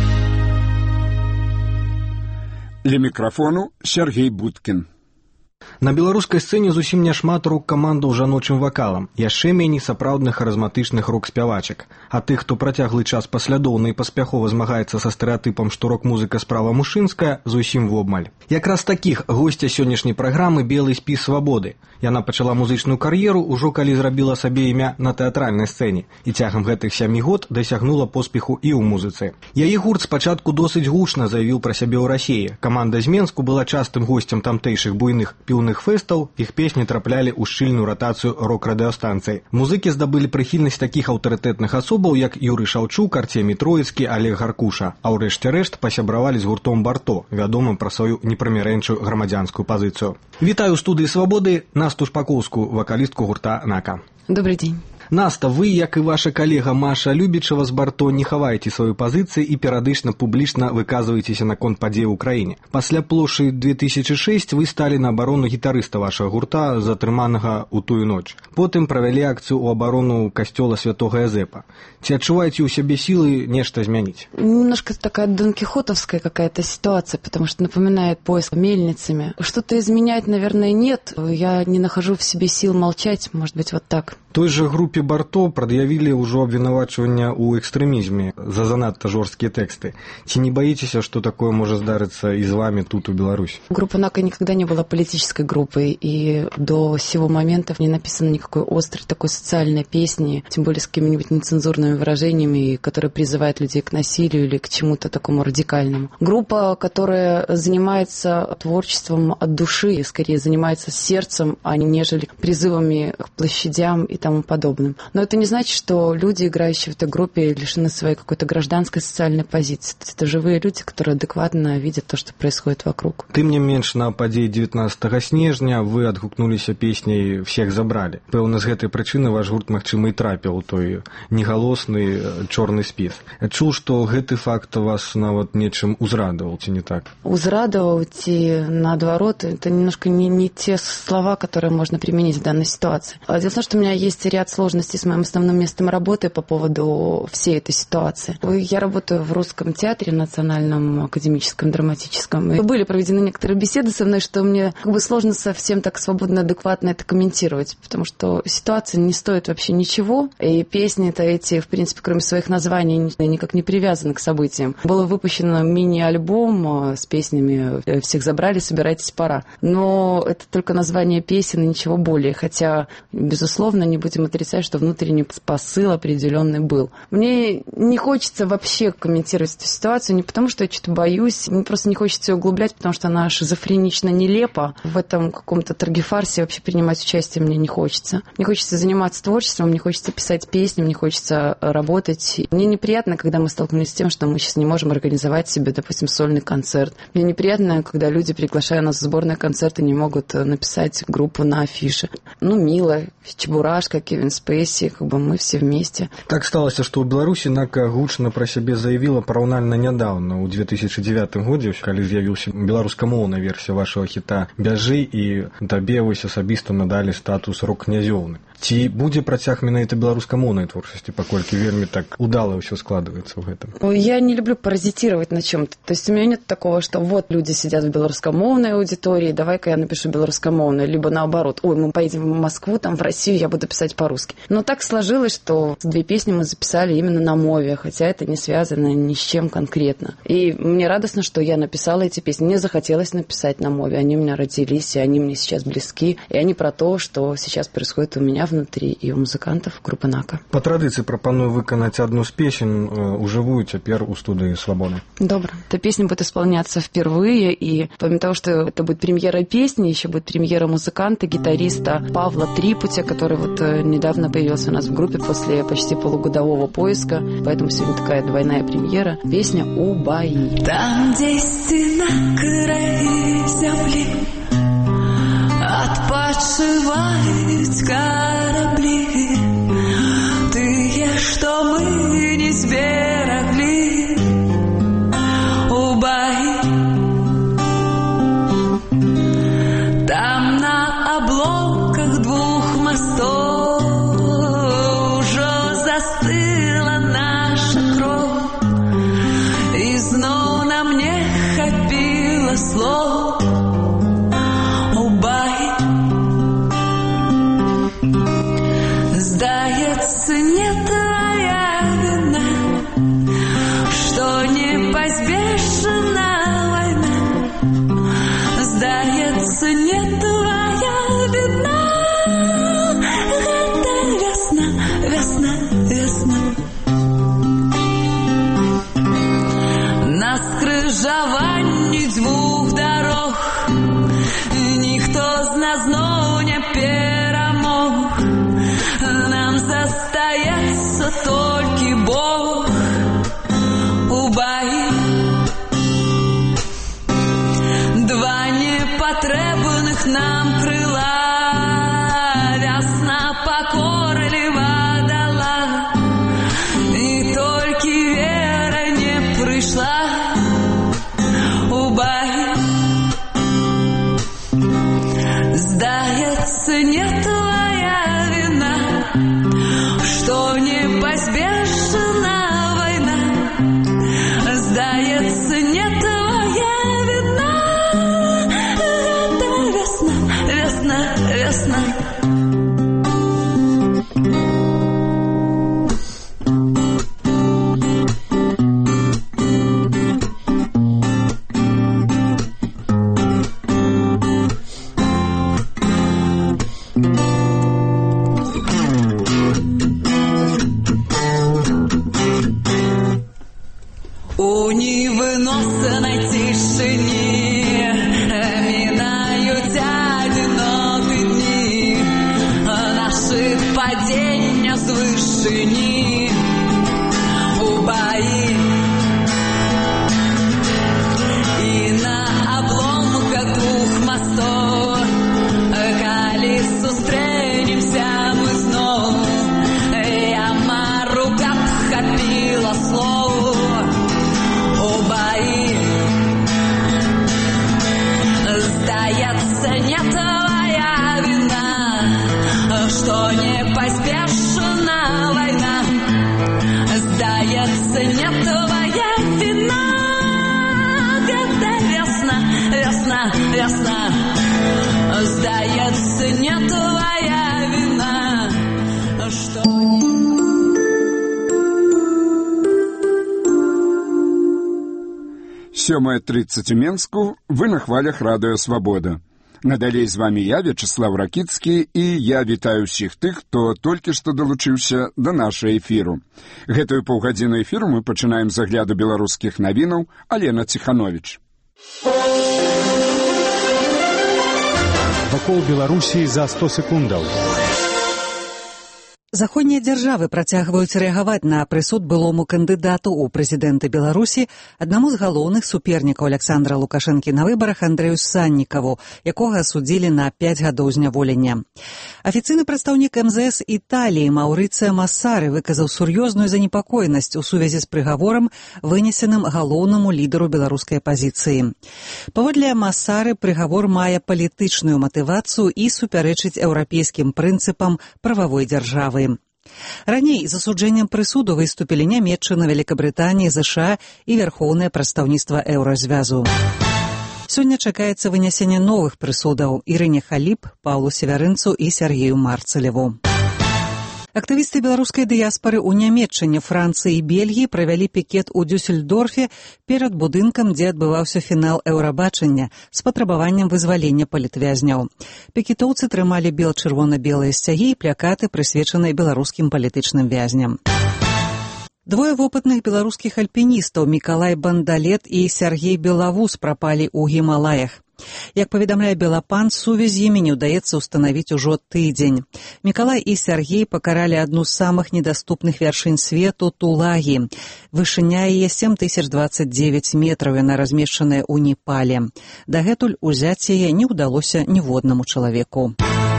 Ля мікрафону Сергей Будкін. На беларускай сцэне зусім няшмат рок-камандаў жаночым вакалам, яшчэ меней сапраўдных харызматычных рок-спявачак. А тых, хто працяглы час паслядоўна і паспяхова змагаецца са стэрэатыпам, што рок-музыка справа мужчынская, зусім вобмаль. Якраз такіх госця сённяшняй праграмы «Белы спіс свабоды». Яна пачала музычную кар'еру ўжо калі зрабіла сабе імя на тэатральнай сцэне і цягам гэтых сямі год дасягнула поспеху і ў музыцы. Яе гурт спачатку досыць гучна заявіў пра сябе ў Расіі. Каманда з Менску была частым госцем тамтэйшых буйных піўных фэстаў, іх песні траплялі ў шчыльную ратацыю рок-радыёстанцый. Музыкі здабылі прыхільнасць такіх аўтарытэтных асобаў, як Юрый Шаўчук, Артемій Троіцкі, Олег Гаркуша, а ў рэшце рэшт пасябравалі з гуртом «Барто», вядомым пра сваю непрымірэнчую грамадзянскую пазіцыю. Вітаю ў студыі «Свабоды» Насту Шпаковскую, вакалістку гурта «Нака». Добрый день. Наста, вы, як і ваша калега Маша Любічава з Барто, не хаваеце сваю пазіцыю і перыядычна публічна выказваецеся наконт падзей у краіне. Пасля плошчы две тысячи шесть вы сталі на абарону гітарыста вашага гурта, затрыманага ў тую ноч. Потым правялі акцыю ў абарону касцёла святога Язэпа. Ці адчуваеце ў сябе сілы нешта змяніць? Немножко такая донкихотовская какая-то ситуация, потому что напоминает поиск мельницами. Что-то изменять, наверное, нет. Я не нахожу в себе сил молчать, может быть, вот так. Той же групе Барто прад'явілі ўжо абвінавачвання ў экстрэмізме за занадта жорсткія тэксты. Ці не боитеся, что такое может здарыцца и с вами тут, у Беларуси? Группа «Нака» никогда не была политической группой, и до сего момента не написано никакой острой такой социальной песни, тем более с какими-нибудь нецензурными выражениями, которые призывают людей к насилию или к чему-то такому радикальному. Группа, которая занимается творчеством от души, скорее занимается сердцем, а не нежели призывами к площадям и тому подобным. Но это не значит, что люди, играющие в этой группе, лишены своей какой-то гражданской социальной позиции. Это живые люди, которые адекватно видят то, что происходит вокруг. Тым не менш, на падзеі дзевятнаццатага снежня вы адгукнуліся песняй «Всех забрали». Пэўна, з гэтай прычыны ваш гурт, магчыма, і трапіў у той негалосны чорны спіс. Чуў, што гэты факт вас нават нечым узрадаваў, ці не так? Узрадаваў, ці наоборот, это немножко не, не те слова, которые можно применить в данной ситуации. Дело в том, что у меня есть ряд сложностей с моим основным местом работы по поводу всей этой ситуации. Я работаю в Русском театре национальном, академическом, драматическом. И были проведены некоторые беседы со мной, что мне как бы сложно совсем так свободно, адекватно это комментировать, потому что ситуация не стоит вообще ничего, и песни-то эти, в принципе, кроме своих названий, никак не привязаны к событиям. Было выпущено мини-альбом с песнями «Всех забрали, собирайтесь, пора». Но это только название песен и ничего более, хотя, безусловно, не будем отрицать, что внутренний посыл определенный был. Мне не хочется вообще комментировать эту ситуацию, не потому что я что-то боюсь, мне просто не хочется ее углублять, потому что она шизофренично нелепа. В этом каком-то трагефарсе вообще принимать участие мне не хочется. Мне хочется заниматься творчеством, мне хочется писать песни, мне хочется работать. Мне неприятно, когда мы столкнулись с тем, что мы сейчас не можем организовать себе, допустим, сольный концерт. Мне неприятно, когда люди, приглашая нас в сборные концерты, не могут написать группу на афише. Ну, мило, Чебурашка, Кевин Спейси, как бы мы все вместе. Так сталося, што ў Беларусі НАКА гучна пра сябе заявіла параўнальна нядаўна, у две тысячи девятым годзе, калі з'явіўся беларускамоўная версія вашага хіта «Бяжы», і табе вось асабіста надалі статус рок-князёўны. Ці будзе працяг менавіта беларускамоўнай творчасці, паколькі вельмі так удала ўсё складывается в этом? Я не люблю паразитировать на чем-то. То есть у меня нет такого, что вот люди сидят в белорусскомовной аудитории, давай-ка я напишу белорусскомовную, либо наоборот, ой, мы поедем в Москву, там в Россию, я буду писать по-русски. Но так сложилось, что две песни мы записали именно на мове, хотя это не связано ни с чем конкретно. И мне радостно, что я написала эти песни. Мне захотелось написать на мове. Они у меня родились, и они мне сейчас близки. И они про то, что сейчас происходит у меня внутри и у музыкантов группы НАКА. По традиции пропоную выконать одну из песен уживую теперь у студии «Свободы». Добро. Эта песня будет исполняться впервые, и помимо того, что это будет премьера песни, еще будет премьера музыканта, гитариста Павла Трипутя, который вот недавно появился у нас в группе после почти полугодового поиска, поэтому сегодня такая двойная премьера. Песня «Убаи». Там, где стена край земли, отпочивают корабли, тые, что мы не сберегли, убаи. Там на обломках двух мостов уже застыла наша кровь, и знов на мне хапило слов. Сдается, не твоя вина, что неизбежна война. Сдается, не твоя вина, это весна, весна, весна. На скрижаванні двух дорог ніхто з нас знов не перемог. Нам застається тільки Бог у бої. Два непотребних нам крила, весна покорлива дала, і тільки віра не прийшла у бої. Здається, не твоя вина, что неизбежна война. Сдается, не твоя вина, это весна, весна, весна. падення з вышыні у баі і на абломках двух мостоў, калі сустрэнемся мы зноў, я мару, каб хапіла слоў у баі. Здаецца, не твоя вина, што не паспешна вайна. Здаецца, не твоя вина, гэта весна, весна, весна. Здаецца, не твоя вина, што... сёмая тридцать у Менску, вы на хвалях радыё Свабода. Надалей з вами я, Вячеслав Ракіцкі, і я вітаю ўсіх тых, хто толькі што далучыўся да нашага эфіру. Гэтую паўгадзіну эфіру мы пачынаем з агляду беларускіх навінаў. Алена Ціхановіч. Вакол Беларусі за сто секундаў. Заходнія дзяржавы працягваюць рэагаваць на прысуд былому кандыдату ў прэзідэнты Беларусі, аднаму з галоўных супернікаў Александра Лукашэнкі на выбарах Андрэю Саннікаву, якога асудзілі на пяць гадоў зняволення. Афіцыйны прадстаўнік эм зэ эс Італіі Маўрыцыя Массары выказаў сур'ёзную занепакоенасць у сувязі з прыгаворам, вынесеным галоўнаму лідару беларускай апазіцыі. Паводле Массары, прыгавор мае палітычную матывацыю і супярэчыць еўрапейскім прынцыпам прававой дзяржавы. Раней з асуджэннем прысуду выступілі Нямецчына, Вялікабрытанія, ЗША і Вярхоўнае прадстаўніцтва Еўразвязу. Сёння чакаецца вынясенне новых прысудаў Ірыне Халіп, Паўлу Севярынцу і Сергею Марцелеву. Актывісты беларускай дыяспары ў Нямецчыне, Францыі і Бельгіі правялі пікет у Дюссельдорфе перад будынкам, дзе адбываўся фінал Еўрабачання з патрабаваннем вызвалення палітвязняў. Пікетоўцы трымалі бел-чырвона-белыя сцягі і плакаты, прысвечаныя беларускім палітычным вязням. Двое вопытных беларускіх альпіністаў Мікалай Бандалет і Сергей Белавуз прапалі ў Гімалаях. Як паведамляе Белапан, сувязь з імі не ўдаецца ўстанавіць ужо тыдзень. Мікалай і Сергей пакаралі адну з самых недаступных вяршынь свету Тулагі. Вышыня яе сем тысяч двадцать девять метраў, яна размешчаная ў Непале. Дагэтуль узяць яе не ўдалося ніводнаму чалавеку.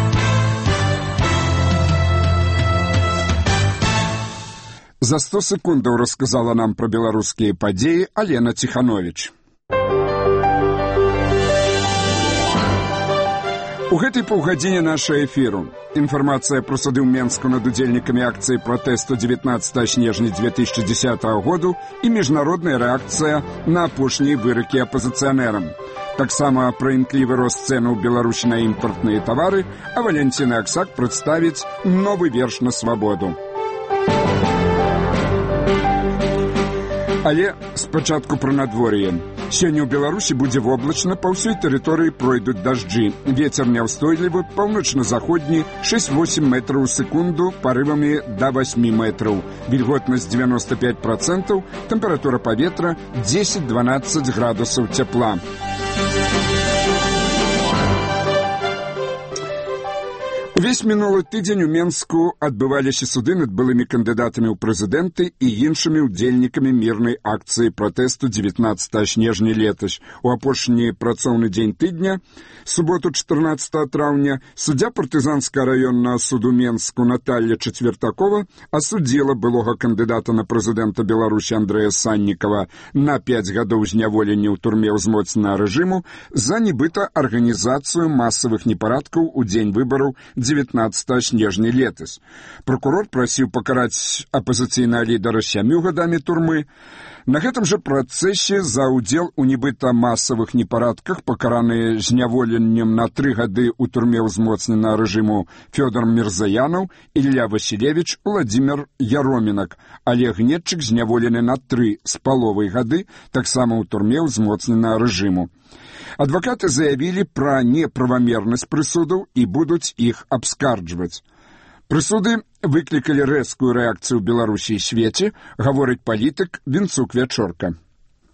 За сто секундаў расказала нам пра беларускія падзеі Алена Ціхановіч. У гэтай паўгадзіне нашага эфіру інфармацыя пра суды ў Менску над удзельнікамі акцыі пратэсту дзевятнаццатага снежня две тысячи десятого году і міжнародная рэакцыя на апошнія выракі апазіцыянерам. Таксама пра імклівы рост цэнаў у Беларусі на імпартныя тавары, а Валентина Аксак прадставіць новы верш на свабоду. Але спачатку пра надвор'е. Сёння ў Беларусі будзе воблачна, па ўсёй тэрыторыі пройдуць дажджы. Вецер няўстойлівы, паўночна-заходні, шэсць-восем метраў у секунду, парывамі да восьмі метраў. Вільготнасць девяносто пять процентов, тэмпература паветра дзесяць-дванаццаць градусаў цяпла. Увесь мінулы тыдзень у Менску адбываліся суды над былымі кандыдатамі ў прэзідэнты і іншымі ўдзельнікамі мірнай акцыі пратэсту дзевятнаццатага снежня летась. У апошні працоўны дзень тыдня, суботу чатырнаццатага траўня, суддзя партызанскага раённага суду Менску Наталья Четвертакова асудзіла былога кандыдата на прэзідэнта Беларусі Андрэя Саннікава на пяць гадоў зняволення ў турме ўзмоцненага рэжыму за нібыта арганізацыю масавых непарадкаў у дзень выбараў девятнадцатого снежня летась. Прокурор просіў пакараць апазіцыйнага лідара сямю гадамі турмы. На гэтым жа працэсе за ўдзел у нібыта масавых непарадках пакараны зняволеннем на тры гады ў турме ўзмоцненага рэжыму Фёдор Мірзаянаў, Ілля Васілевіч, Владзімір Яромінак, Олег Нетчык зняволены на тры з паловай гады, таксама ў турме ўзмоцненага рэжыму. Адвакаты заявілі пра неправамернасць прысудаў і будуць іх абскарджваць. Прысуды выклікалі рэзкую рэакцыю ў Беларусі і свеце, гаворыць палітык Вінцук Вячорка.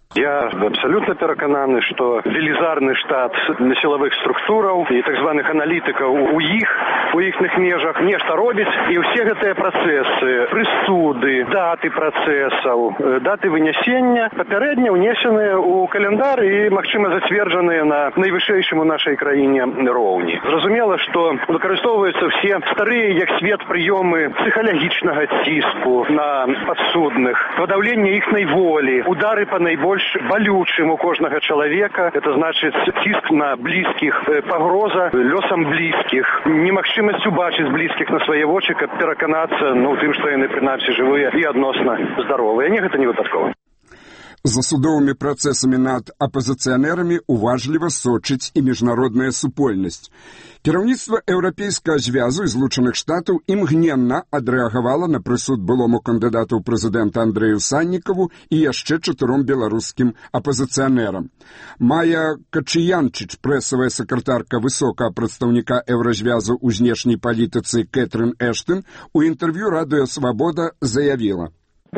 Я абсолютно перакананы, что велизарны штат силовых структураў и так званых аналитиков у их, у ихных межах нешта робіць, и все гэтыя процессы, прысуды, даты процессов, даты вынесения папярэдне унесеныя у календар и, магчыма, зацверджаныя на найвышэйшым у нашай краіне роўні. Зразумела, что выкарыстоўваюцца все старые, як свет, прыёмы психологічнага ціску на подсудных, подавление ихной воли, удары по наибольш болючым у кожнага чалавека, это значит ціск на близких, пагроза лёсам близких, немагчымасць убачыць близких на свае вочы, каб пераканацца, ну, тым, што яны прынамсі жывыя і адносна здаровыя. Не, гэта не выпадкова. За судовымі працэсамі над апазіцыянерамі уважліва сочыць і міжнародная супольнасць. Кіраўніцтва Еўрапейскага звязу і Злучаных Штатаў імгненна адрэагавала на прысуд былому кандыдату ў прэзідэнта Андрэю Саннікаву і яшчэ чатыром беларускім апазіцыянерам. Майя Качыянчыч, прэсавая сакратарка высокага прадстаўніка Еўразвязу ў знешняй палітыцы Кэтрын Эштон, у інтэрв'ю «Радыё Свабода» заявіла: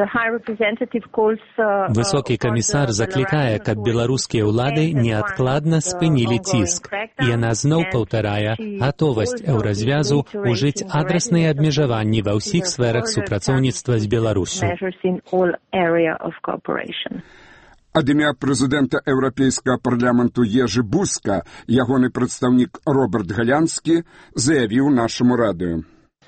Высокі камісар заклікае, каб беларускія ўлады неадкладна спынілі ціск. І яна зноў паўтарае гатовасць Еўразвязу ўжыць адрасныя абмежаванні ва ўсіх сферах супрацоўніцтва з Беларусю. Ад імя прэзідэнта Еўрапейскага парламенту Ежы Бузка ягоны прадстаўнік Роберт Галянскі заявіў нашаму радыё.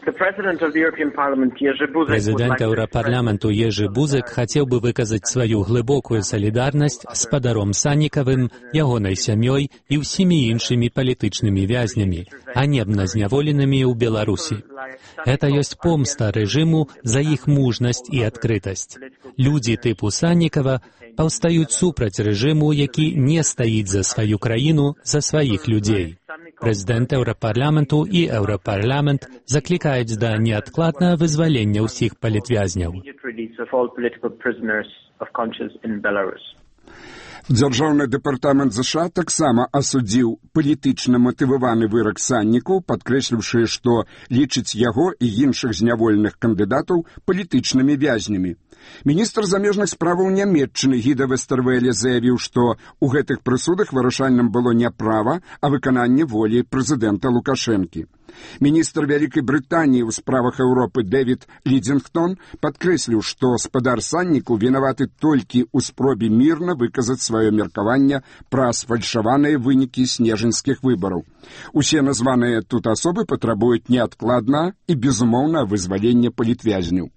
Прэзідэнт Еўрапарламенту Ежы Бузек хацеў бы выказаць сваю глыбокую салідарнасць з спадаром Саннікавым, ягонай сям'ёй і ўсімі іншымі палітычнымі вязнямі, ганебна зняволенымі ў Беларусі. Гэта ёсць помста рэжыму за іх мужнасць і адкрытасць. Людзі тыпу Саннікава паўстаюць супраць рэжыму, які не стаіць за сваю краіну, за сваіх людзей. Прэзідэнт Еўрапарламенту і Еўрапарламент заклікаюць да неадкладнага вызвалення ўсіх палітвязняў. Дзяржаўны дэпартамент ЗША таксама асудзіў палітычна матываваны вырак Саннікаў, падкрэсліўшы, што лічыць яго і іншых зняволеных кандыдатаў палітычнымі вязнямі. Міністр замежных справаў Нямецчыны Гіда Вестэрвэле заявіў, што ў гэтых прысудах вырашальным было не права, а выкананне волі прэзідэнта Лукашэнкі. Міністр Вялікай Брытаніі ў справах Еўропы Дэвід Лідзінгтон падкрэсліў, што спадар Саннікаў вінаваты толькі ў спробе мірна выказаць сваё меркаванне пра сфальшаваныя вынікі снежаньскіх выбараў. Усе названыя тут асобы патрабуюць неадкладна і безумоўна вызвалення палітвязняў.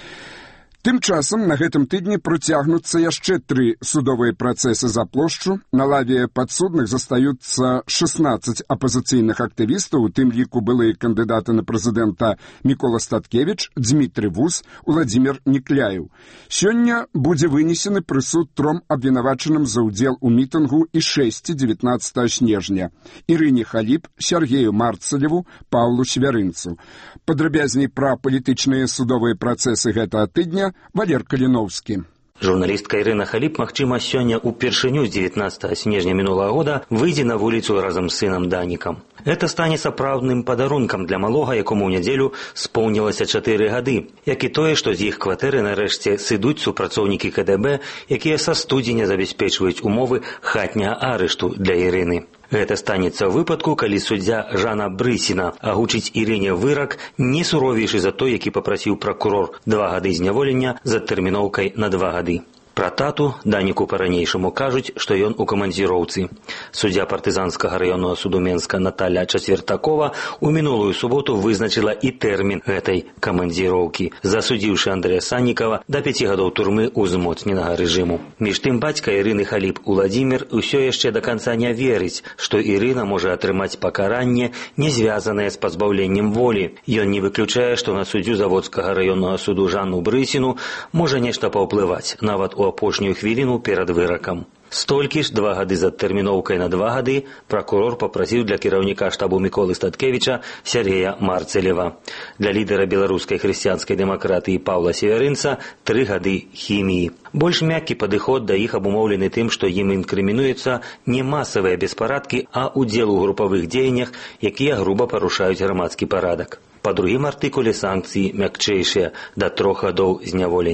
Тым часам на гэтым тыдні працягнуцца яшчэ тры судовыя працэсы за плошчу. На лаве падсудных застаюцца шэснаццаць апазіцыйных актывістаў, у тым ліку былыя кандыдаты на прэзідэнта Мікола Статкевіч, Дзмітрый Вус, Уладзімір Нікляеў. Сёння будзе вынесены прысуд тром абвінавачаным за ўдзел у мітынгу і шэсці дзевятнаццатага снежня: Ірыне Халіп, Сергею Марцалеву, Паўлу Свярынцу. Падрабязней пра палітычныя судовыя працэсы гэтага тыдня Валер Каліноўскі. Журналістка Ірына Халіп, магчыма, сёння ўпершыню з дзевятнаццатага снежня мінулага года выйдзе на вуліцу разам з сынам Данікам. Это стане сапраўдным падарункам для малога, якому ў нядзелю споўнілася чатыры гады, як і тое, што з іх кватэры нарэшце сыдуць супрацоўнікі КДБ, якія са студзеня забяспечваюць умовы хатняга арышту для Ірыны. Гэта станецца ў выпадку, калі суддзя Жанна Брысіна агучыць Ірыне вырак не суровейшы за той, які папрасіў пракурор два гады зняволення з адтэрміноўкай на два гады. Пра тату Даніку па-ранейшаму кажуць, што ён у камандзіроўцы. Суддзя партызанскага раённага суду Менска Наталя Чацвертакова у мінулую суботу вызначыла і тэрмін гэтай камандзіроўкі, засудзіўшы Андрэя Саннікава да пяці гадоў турмы ўзмоцненага рэжыму. Між тым бацька Ірыны Халіп Уладзімір усё яшчэ да канца не верыць, што Ірына можа атрымаць пакаранне, не звязанае з пазбаўленнем волі. Ён не выключае, што на суддзю заводскага раённага суду Жанну Брысіну можа нешта паўплываць, нават у апошнюю хвіліну перад выракам. Столькі ж два гады з адтэрміноўкай на два гады пракурор папрасіў для кіраўніка штабу Міколы Статкевіча Сергея Марцалева. Для лідара беларускай хрысціянскай дэмакратыі Паўла Свярынца тры гады хіміі. Больш мяккі падыход да іх абумоўлены тым, што ім інкрымінуюцца не масавыя беспарадкі, а ўдзел у групавых дзеяннях, якія груба парушаюць грамадскі парадак. Па другім артыкуле санкцыі мякчэйшыя да трох гадоў зняволення.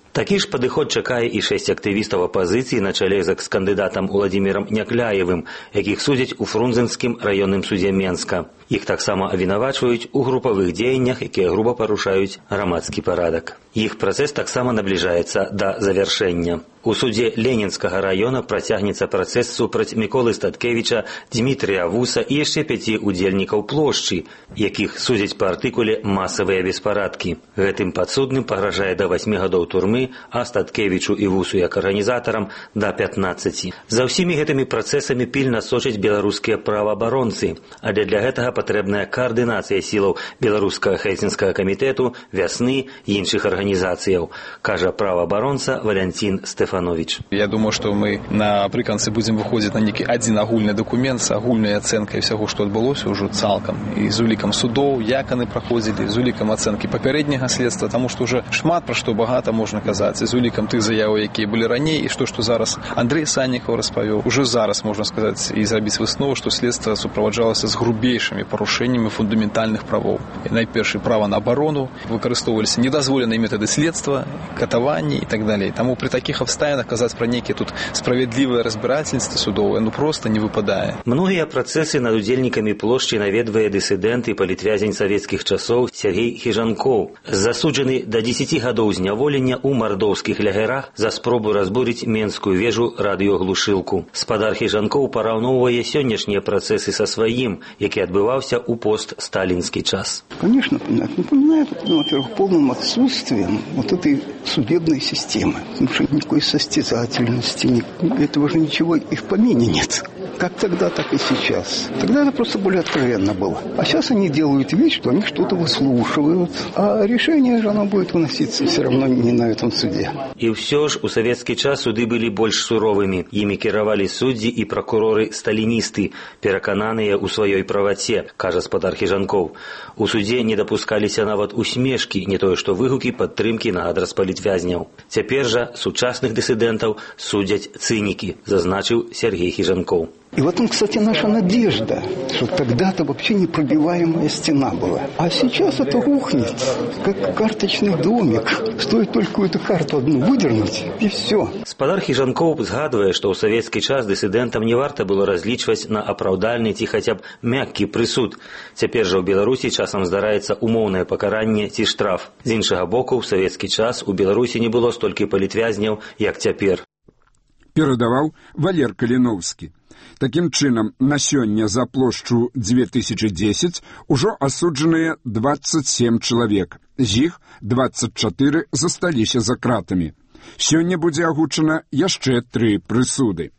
Такі ж падыход чакае і шэсць актывістаў апазіцыі на чале з экс-кандыдатам Уладзімірам Някляевым, якіх судзяць у Фрунзенскім раённым судзе Менска. Іх таксама абвінавачваюць у групавых дзеяннях, якія груба парушаюць грамадскі парадак. Іх працэс таксама набліжаецца да завяршэння. У судзе Ленінскага раёна працягнецца працэс супраць Міколы Статкевіча, Дмітрія Вуса і яшчэ пяці удзельнікаў плошчы, якіх судзяць па артыкуле «Масавыя беспарадкі». Гэтым падсудным пагражае да васьмі гадоў турмы, а Статкевічу і Вусу як арганізатарам да пятнаццаці. За ўсімі гэтымі працэсамі пільна сочаць беларускія праваабаронцы, але для гэтага патрэбная каардынацыя сілаў беларускага хельсінскага камітэту, вясны і іншых арганізацыяў, кажа праваабаронца Валянцін Стэфанович. Я думаю, што мы напрыканцы будзем выходзіць на нейкі адзін агульны дакумент з агульнай ацэнкай усяго, што адбылося ўжо цалкам, і з улікам судоў, як яны праходзілі, з улікам ацэнкі папярэдняга следства, таму што ўжо шмат пра што багата можна казаць, з улікам тых заяў, якія былі раней, і што, што зараз Андрэй Саннікаў распавёў. Ужо зараз можна сказаць і зрабіць выснову, што следства суправаджалася з грубейшымі парушэннямі фундаментальных правоў. І найперш права на абарону, выкарыстоўваліся недазволеныя метады следства, катаванні і так далей. Таму пры такіх абставінах казаць пра нейкія тут справядлівыя разбірательствы судовыя ну проста не выпадае. Многія працэсы над удзельнікамі плошчы наведвае дысідэнт і палітвязень савецкіх часоў Сергей Хижанков, засуджаны да дзесяці гадоў зняволення ў мардоўскіх лагерах за спробу разбурыць Менскую вежу радыёглушылку. Спадар Хижанков параўноўвае сённяшнія працэсы са сваім, які адбываўся ў постсталінскі час. Конечно, напоминает, ну, во-первых, полным отсутствием вот этой судебной системы. Потому что никакой состязательности, этого же ничего и в помине нет. Как тогда, так и сейчас. Тогда это просто более откровенно было. А сейчас они делают вид, что они что-то выслушивают, а решение же оно будет выноситься все равно не на этом суде. І ўсё ж у савецкі час суды былі больш суровымі. Імі кіравалі суддзі і пракуроры-сталіністы, перакананыя ў сваёй праваце, кажа спадар Хижанков. У судзе не дапускаліся нават усмешкі, не тое што выгукі падтрымкі на адрас палітвязняў. Цяпер жа сучасных дысідэнтаў судзяць цынікі, зазначыў Сергей Хижанков. И в этом, кстати, наша надежда, что тогда-то вообще непробиваемая стена была. А сейчас это рухнет, как карточный домик. Стоит только эту карту одну выдернуть, и все. Спадар Хижанков згадывае, што ў савецкі час дысідэнтам не варта было разлічваць на апраўдальны ці хаця б мяккі прысуд. Цяпер жа ў Беларусі часам здараецца умоўнае пакаранне ці штраф. З іншага боку, ў савецкі час у Беларусі не было столькі палітвязняў, як цяпер. Перадаваў Валер Каліноўскі. Такім чынам, на сёння за плошчу две тысячи десять ужо асуджаныя двадцать семь чалавек. З іх двадцать четыре засталіся за кратамі. Сёння будзе агучана яшчэ тры прысуды.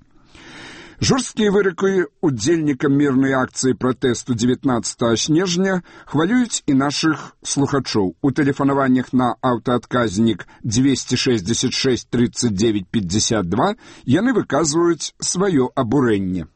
Жорсткія выроки удзельнікам мірнай акцыі пратэсту дзевятнаццатага снежня хвалююць і нашых слухачоў. У тэлефанаваннях на аўтаадказнік двести шестьдесят шесть тридцать девять пятьдесят два яны выказваюць сваё абурэнне.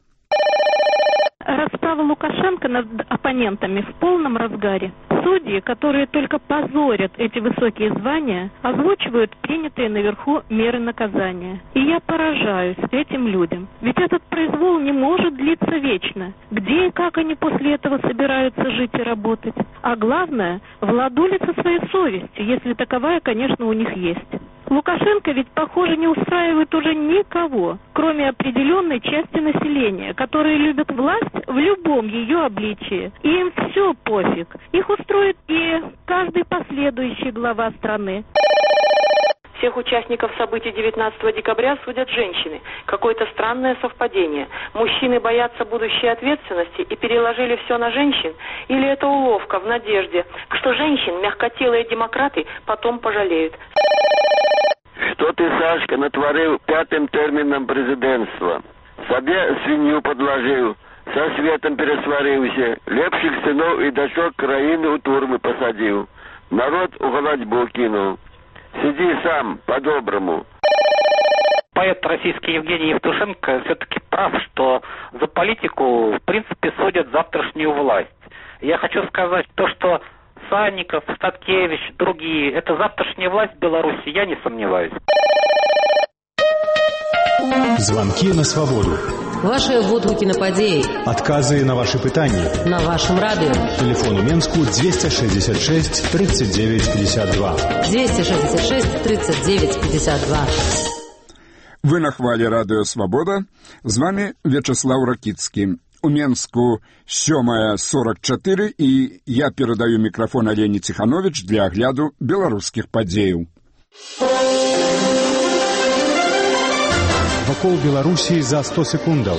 Расправа Лукашенко над оппонентами в полном разгаре. Судьи, которые только позорят эти высокие звания, озвучивают принятые наверху меры наказания. И я поражаюсь этим людям. Ведь этот произвол не может длиться вечно. Где и как они после этого собираются жить и работать? А главное, в ладу ли со своей совестью, если таковая, конечно, у них есть. Лукашенко ведь, похоже, не устраивает уже никого, кроме определенной части населения, которые любят власть в любом ее обличии. И им все пофиг. Их устроит и каждый последующий глава страны. Всех участников событий девятнадцатого декабря судят женщины. Какое-то странное совпадение. Мужчины боятся будущей ответственности и переложили все на женщин? Или это уловка в надежде, что женщин мягкотелые демократы потом пожалеют? Что ты, Сашка, натворил пятым термином президентства? Себе свинью подложил, со светом пересварился, лепших сынов и дочок краины у турмы посадил. Народ у голодьбу кинул. Сиди сам, по-доброму. Поэт российский Евгений Евтушенко все-таки прав, что за политику, в принципе, судят завтрашнюю власть. Я хочу сказать, то, что Санников, Статкевич, другие, это завтрашняя власть в Беларуси, я не сомневаюсь. Звонки на свободу. Ваши водгукі на падзеі. Адказы на ваши пытанні. На вашем радио. Телефон у Менску двести шестьдесят шесть тридцать девять пятьдесят два. двести шестьдесят шесть тридцать девять пятьдесят два. Вы на хвале Радио Свобода. З вами Вячеслав Ракицкий. У Менску сёмая сорок чатыры, і я перадаю мікрафон Алене Ціхановіч для агляду беларускіх падзеяў. Вакол Беларусі за сто секундаў.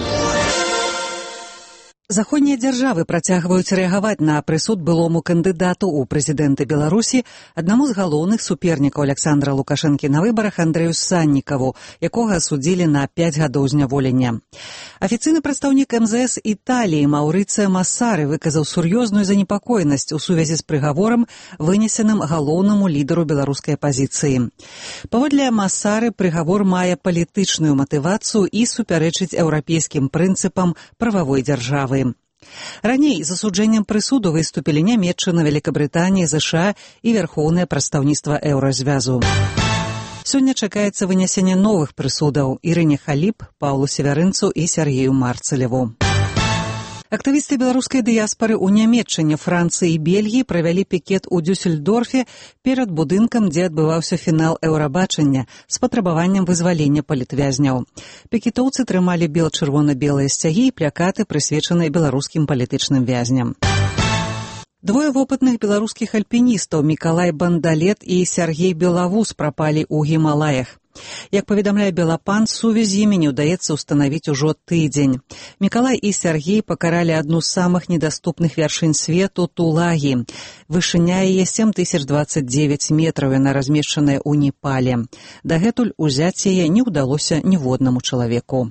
Заходнія дзяржавы працягваюць рэагаваць на прысуд былому кандыдату ў прэзідэнты Беларусі, аднаму з галоўных супернікаў Александра Лукашэнкі на выбарах Андрэю Саннікаву, якога асудзілі на пяць гадоў зняволення. Афіцыйны прадстаўнік эм зэ эс Італіі Маўрыцыё Массары выказаў сур'ёзную занепакоенасць у сувязі з прыгаворам, вынесеным галоўнаму лідару беларускай апазіцыі. Паводле Массары прыгавор мае палітычную матывацыю і супярэчыць еўрапейскім прынцыпам прававой дзяржавы. Раней з асуджэннем прысуду выступілі Нямецчына, Вялікабрытанія, ЗША і Вярхоўнае прадстаўніцтва Еўразвязу. Сёння чакаецца вынясенне новых прысудаў Ірыне Халіп, Паўлу Севярынцу і Сергею Марцелеву. Актывісты беларускай дыяспары ў Нямецчыне, Францыі і Бельгіі правялі пікет у Дюссельдорфе перад будынкам, дзе адбываўся фінал Еўрабачання з патрабаваннем вызвалення палітвязняў. Пікетоўцы трымалі бел-чырвона-белыя сцягі і плакаты, прысвечаныя беларускім палітычным вязням. Двое вопытных беларускіх альпіністаў Мікалай Бандалет і Сяргей Белавуз прапалі ў Гімалаях. Як паведамляе Белапан, сувязь з імі не ўдаецца ўстанавіць ужо тыдзень. Мікалай і Сяргей пакаралі адну з самых недаступных вяршынь свету Тулагі. Вышыня яе сем тысяч дваццаць дзевяць метраў, яна размешчаная ў Непале. Дагэтуль узяць яе не ўдалося ніводнаму чалавеку.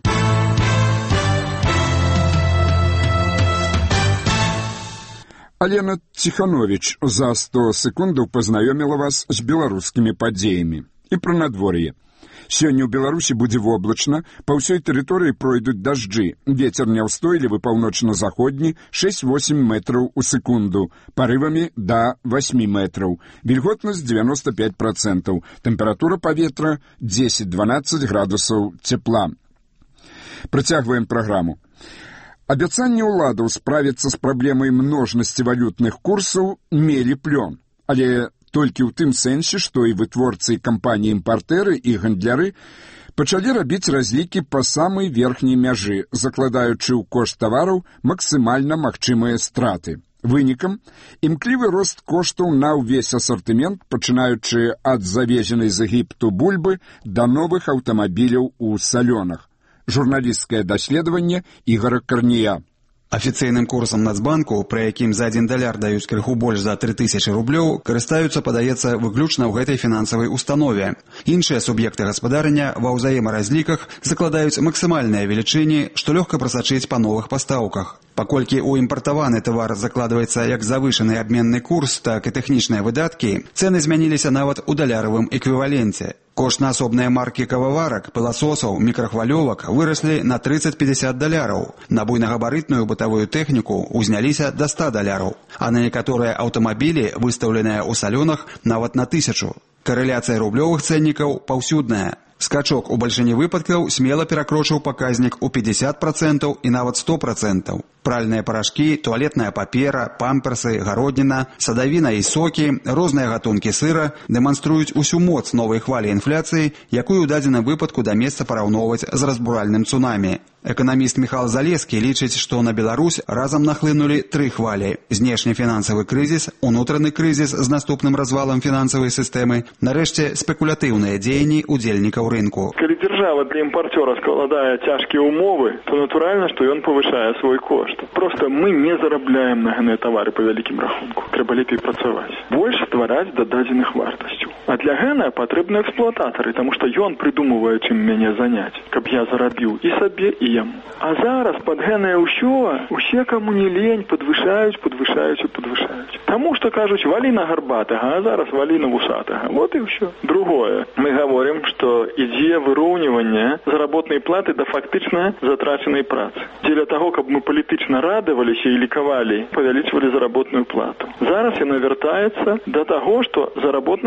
Алена Ціхановіч за сто секундаў пазнаёміла вас з беларускімі падзеямі. І пра надвор'е. Сёння ў Беларусі будзе воблачна, па ўсёй тэрыторыі пройдуць дажджы, вецер няўстойлівы паўночна-заходні шэсць-восем метраў у секунду, парывамі да восьмі метраў, вільготнасць девяносто пять процентаў, тэмпература паветра дзесяць-дванаццаць градусаў цепла. Працягваем праграму. Абяцанне ўладаў справіцца з праблемай множнасці валютных курсаў мелі плён, але толькі ў тым сэнсе, што і вытворцы, і кампаніі-імпартэры, і гандляры пачалі рабіць разлікі па самай верхняй мяжы, закладаючы ў кошт тавараў максімальна магчымыя страты. Вынікам імклівы рост коштаў на ўвесь асартымент, пачынаючы ад завезенай з Егіпту бульбы да новых аўтамабіляў у салёнах. Журналісцкае даследаванне Ігора Карнія. Афіцыйным курсам Нацбанку, пры якім за адзін даляр даюць крыху больш за тры тысячы рублёў, карыстаюцца, падаецца, выключна ў гэтай фінансавай установе. Іншыя суб'екты гаспадарання ва ўзаемаразліках закладаюць максімальныя велічыні, што лёгка прасачыць па новых пастаўках. Паколькі ў імпартаваны тавар закладваецца як завышаны абменны курс, так і тэхнічныя выдаткі, цэны змяніліся нават у даляравым эквіваленце. Кошт на асобныя маркі кававарак, пыласосаў, мікрахвалёвак выраслі на тридцать-пятьдесят даляраў. На буйнагабарытную бытавую тэхніку ўзняліся да ста даляраў, а на некаторыя аўтамабілі, выстаўленыя ў салёнах, нават на тысячу. Карэляцыя рублёвых цэннікаў паўсюдная. Скачок у бальшыні выпадкаў смела перакрочыў паказнік у пятьдесят процентаў і нават сто процентаў. Пральныя парашкі, туалетная папера, памперсы, гародніна, садавіна і сокі, розныя гатункі сыра дэманструюць усю моц новай хвалі інфляцыі, якую ў дадзеным выпадку да месца параўноўваць з разбуральным цунамі. Эканаміст Міхал Залескі лічыць, што на Беларусь разам нахлынулі тры хвалі: знешні фінансавы крызіс, унутраны крызіс з наступным развалам фінансавай сістэмы, нарэшце спекулятыўныя дзеянні удзельнікаў рынку. Калі дзяржава для імпарцёра складае цяжкія умовы, то натуральна, што ён павышае свой кошт. Просто мы не зарабляем на гэтыя тавары по вялікім рахунку. Трэба лепей працаваць. Больш ствараць дададзеных вартасцяў. А для гэтага патрэбны эксплуататары, таму што ён прыдумывае, чым мяне заняць, каб я зарабіў і сабе, і яму. А зараз пад гэтае ўсё, усе, каму не лень, падвышаюць, падвышаюць і падвышаюць. Таму што кажуць, валі на гарбатага, а зараз валі на вусатага. Вот і ўсё. Другое. Мы гаворым, што ідзе выроўніванне заработнай платы да фактычна затрачанай працы. Дзеля таго, каб мы палітычна радаваліся і лікавалі, павялічвалі заработную плату. Зараз яна вяртаецца да таго, што заработная плата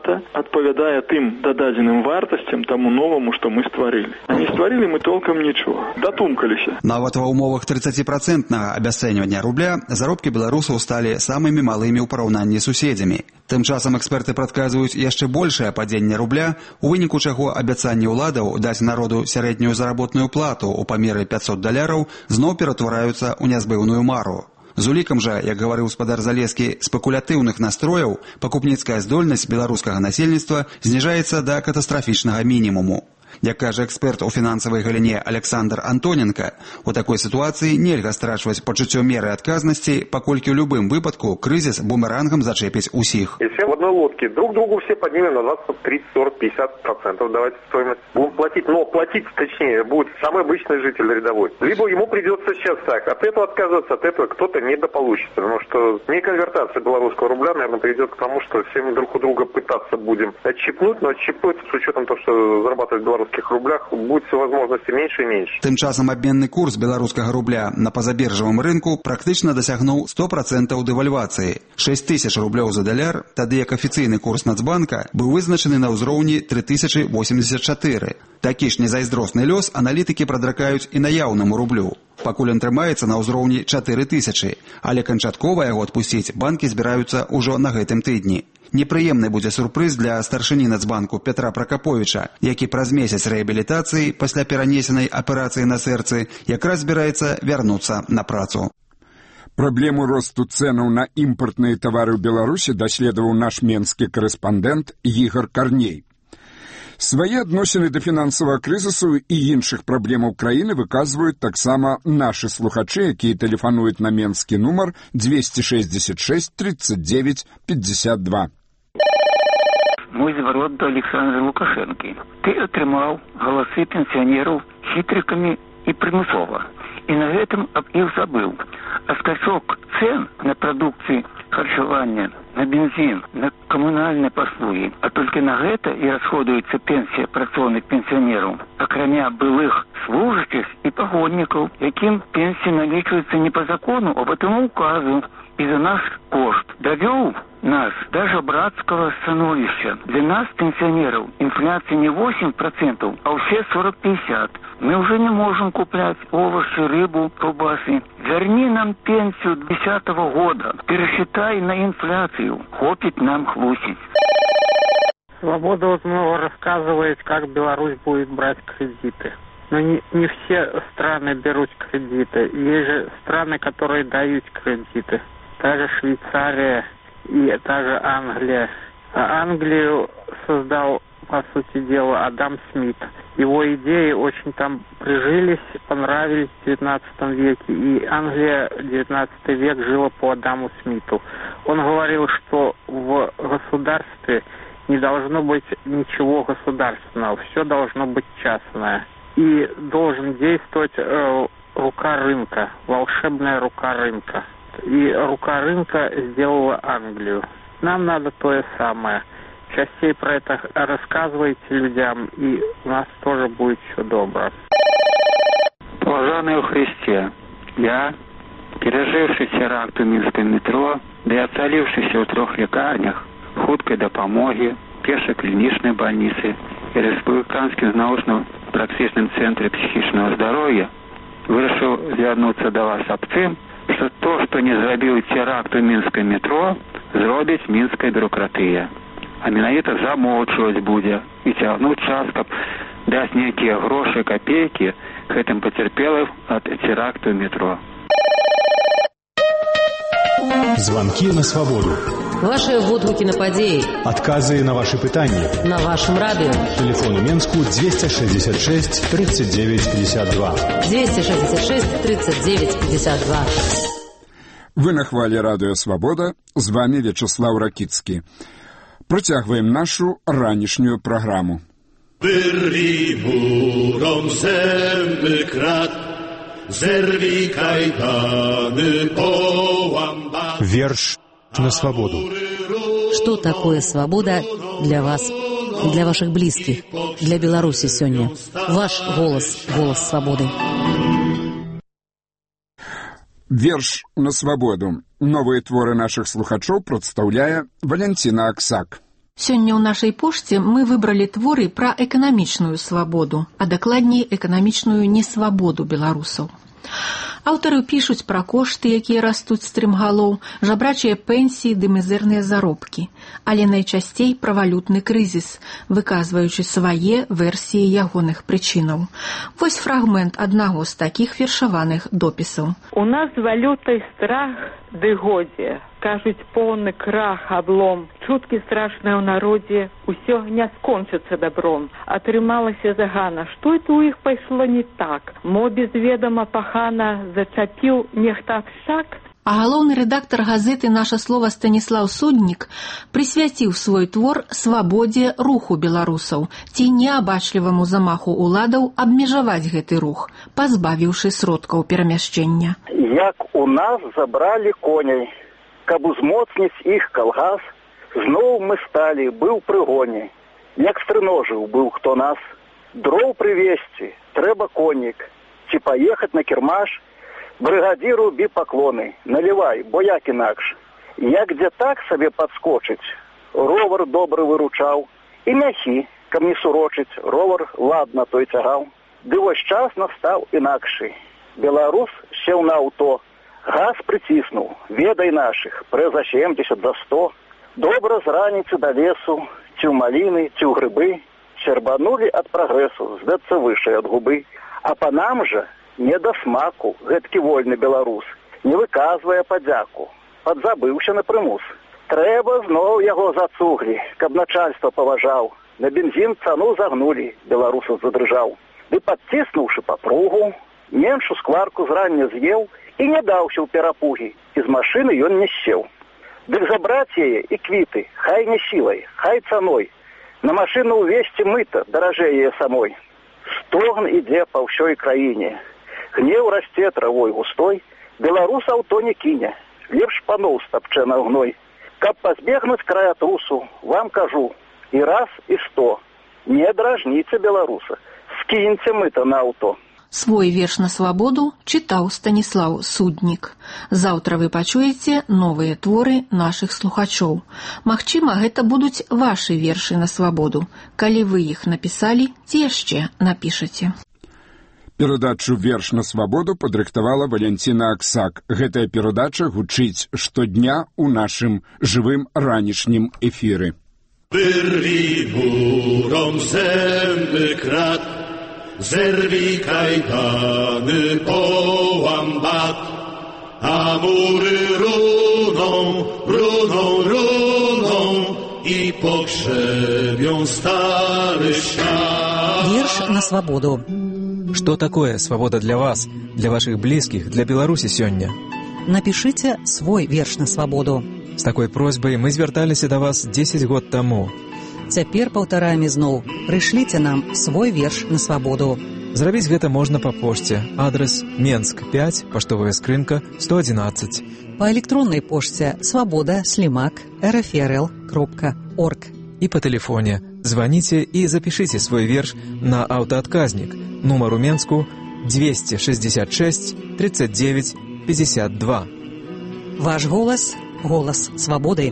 варта адпавядае тым дададзеным вартасцям таму новаму, што мы стварылі. А не стварылі мы толкам нічога. Датумкаліся. Нават ва ўмовах тридцатипроцентнага абясцэньвання рубля заробкі беларусаў сталі самымі малымі ў параўнанні з суседзямі. Тым часам эксперты прадказваюць яшчэ большае падзенне рубля, у выніку чаго абяцанні ўладаў даць народу сярэднюю заработную плату ў памеры пятьсот даляраў зноў ператвараюцца ў нязбыўную мару. З улікам жа, як гаварыў спадар Залескі, спекулятыўных настрояў пакупніцкая здольнасць беларускага насельніцтва зніжаецца да катастрафічнага мінімуму. Як кажа эксперт у фінансавай галіне Александр Антоненко, у такой сітуацыі нельга страчваць пачуццё меры адказнасці, паколькі ў любым выпадку крызіс бумерангам зачэпіць усіх. И все в одной лодке. Друг другу все поднимем на двадцать, тридцать, сорок, пятьдесят процентов. Давайте стоимость. Будем платить. Но платить, точнее, будет самый обычный житель рядовой. Либо ему придется сейчас так. От этого отказываться, от этого кто-то недополучится. Потому что не конвертация белорусского рубля, наверное, приведет к тому, что всем друг у друга пытаться будем отщипнуть, но отщипнуть с учетом того, что зарабатывать в белорусских рублях будет все возможности меньше и меньше. Тым часам абменны курс беларускага рубля на пазабіржавым рынку практычна дасягнуў сто процентаў дэвальвацыі. шесть тысяч рублёў за даляр, тады як афіцыйны курс Нацбанка быў вызначаны на ўзроўні три тысячи восемьдесят четыре. Такі ж незайздросны лёс аналітыкі прадракаюць і наяўнаму рублю. Пакуль ён трымаецца на ўзроўні чатыры тысячы, але канчаткова яго адпусціць банкі збіраюцца ўжо на гэтым тыдні. Непрыемны будзе сюрпрыз для старшыні Нацбанку Петра Пракаповіча, які праз месяц рэабілітацыі пасля перанесенай аперацыі на сэрцы якраз збіраецца вярнуцца на працу. Праблему росту цэнаў на імпартныя тавары ў Беларусі даследаваў наш менскі корэспандэнт Ігор Карней. Свае адносіны да фінансавага крызісу і іншых праблемаў краіны выказваюць таксама нашы слухачы, якія тэлефануюць на менскі нумар двести шестьдесят шесть тридцать девять пятьдесят два. Мой зварот до Александра Лукашэнкі. Ты атрымаў галасы пенсіянераў хітрыкамі і прымусова. І на гэтым аб іх забыў. А скачок цен на прадукцыі харчавання, на бензин, на камунальныя паслугі, а толькі на гэта і расходуецца пенсія працоўных пенсіянераў, акрамя былых служачых і пагоднікаў, якім пенсія налічваецца не па закону, а па таму указу, і за наш кошт давёў нас до жабрацкага становішча. Для нас, пенсіянераў, інфляцыя не восемь процентов, а ўсе сорок пятьдесят. Мы уже не можем куплять овощи, рыбу, колбасы. Верни нам пенсию десятого года. Пересчитай на инфляцию. Хватит нам хлусить. Свобода вот много рассказывает, как Беларусь будет брать кредиты. Но не, не все страны берут кредиты. Есть же страны, которые дают кредиты. Та же Швейцария и та же Англия. А Англию создал, по сути дела, Адам Смит. Его идеи очень там прижились, понравились в девятнадцатом веке. И Англия девятнадцатый век жила по Адаму Смиту. Он говорил, что в государстве не должно быть ничего государственного. Все должно быть частное. И должен действовать э, рука рынка, волшебная рука рынка. И рука рынка сделала Англию. Нам надо то же самое. Частей про это рассказывайте людям, и у нас тоже будет все добро. Уважаемый Христе, я, переживший теракт у Минском метро, да и оцелившийся в трех лекарнях, хуткой допомоги, першей клиничной больницы и республиканским научно-практичным центре психичного здоровья, вырашил звернуться до вас об тем, что то, что не зробил теракт у Минском метро, зробить Минская бюрократия. А менавіта замоўчваць будзе і цягнуць час, каб даць нейкія грошы, копейкі гэтым пацярпелым ад теракту метро. Звонки на свободу. Ваши водгуки на падеи. Отказы на ваши пытания. На вашем радио. Телефон у Менску двести шестьдесят шесть тридцать девять пятьдесят два. двести шестьдесят шесть тридцать девять пятьдесят два. Вы на хвале Радио Свобода. З вами Вячеслав Ракицкий. Процягваем нашу ранішнюю праграму. Wyrwij murą zęby krat, zerwij kajdany, połam bat. Верш на свободу. Что такое свобода для вас, для ваших близких, для Беларуси сегодня? Ваш голос, голос свободы. Верш на свободу. Новые творы наших слухачоў прадстаўляе Валянціна Аксак. Сёння ў нашай пошце мы выбралі творы пра эканамічную свабоду, а дакладней эканамічную несвабоду беларусаў. Аўтары пішуць пра кошты, якія растуць стрымгалоў, жабрачыя пенсіі ды мізэрныя заробкі, але найчасцей пра валютны крызіс, выказваючы свае версіі ягоных прычынаў. Вось фрагмент аднаго з такіх вершаваных допісаў. У нас з валютай страх ды годзе. Кажуць, поўны крах, аблом. Чуткі страшныя ў народзе, усё не скончыцца добром. Атрымалася загана, што это ў іх пайшло не так? Мо безведама пахана зачапіў нехта абшак? А галоўны рэдактар газеты «Наша слова» Станіслаў Суднік прысвяціў свой твор свабодзе руху беларусаў, ці неабачліваму замаху ўладаў абмежаваць гэты рух, пазбавіўшы сродкаў перамяшчэння. Як у нас забралі коней, каб узмоцніць іх калгас, зноў мы сталі, быў прыгоне. Як стрыножыў быў хто нас, дроў прывезці, трэба коннік, ці паехаць на кірмаш, брыгадзіру бі паклоны, налівай, бо як інакш. Як дзе так сабе падскочыць, ровар добры выручаў, і мяхі, каб не сурочыць, ровар ладна той цягаў. Ды вось час настаў інакшы. Беларус сеў на аўто, газ прыціснуў, ведай нашых, прэ за семдзесят, за сто. Добра з раніцы да лесу, ці ў маліны, ці ў грыбы, сербанулі ад прагрэсу, здацца вышэй ад губы. А па нам жа не да смаку гэткі вольны беларус, не выказвае падзяку, падзабыўся на прымус. Трэба зноў яго зацуглі, каб начальства паважаў. На бензін цану загнулі, беларусаў задрыжаў. Ды падціснуўшы папругу, меншу скварку зрання з'еў і не даўся ў перапугі, і з машыны ён не сеў. Дык забраць яе і квіты, хай не сілай, хай цаной. На машыну ўвесці мыта, даражэй яе самой. Стогн ідзе па ўсёй краіне. Гнеў расце травой густой, беларус аўто не кіне, лепш паноў стапчэ на гной. Каб пазбегнуць края трусу, вам кажу, і раз, і сто. Не дражніце беларуса, скіньце мыта на аўто. Свой верш на свабоду чытаў Станіслаў Суднік. Заўтра вы пачуеце новыя творы нашых слухачоў. Магчыма, гэта будуць вашы вершы на свабоду, калі вы іх напісалі ці яшчэ напішаце. Перадачу «Верш на свабоду» падрыхтавала Валянціна Аксак. Гэтая перадача гучыць штодня ў нашым жывым ранішнім эфіры. Wyrwij murom zęby krat, zerwij kajdany, połam bat, a mury runą, runą, runą i pogrzebią stary świat. Верш на свободу. Что такое свобода для вас, для ваших близких, для Беларуси сёння? Напишите свой верш на свободу. С такой просьбой мы звярталіся да вас дзесяць год таму. Цяпер паўтараем ізноў. Прышліце нам свой верш на свабоду. Зрабіць гэта можна па пошце. Адрес Менск пять, паштовая скрынка сто одиннадцать. Па электроннай пошце свабода слімак рфрл кропка орг. І па тэлефоне. Званіце і запішыце свой верш на аўтаадказнік. Нумар у Менску двести шестьдесят шесть тридцать девять пятьдесят два. Ваш голас – голас свободы.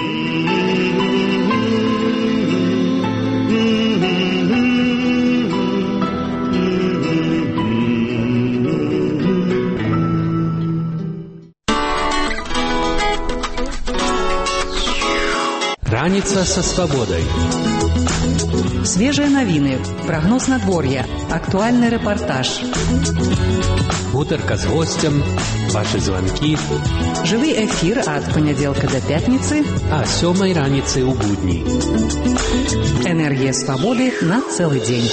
Раніца са свабодай. Свежие новины, прогноз надвор'я, актуальный репортаж. Гутарка з гостем, ваши звонки. Живый эфир от понеделка до пятницы. А сёмай раніцы ў будні. Энергия свободы на целый день.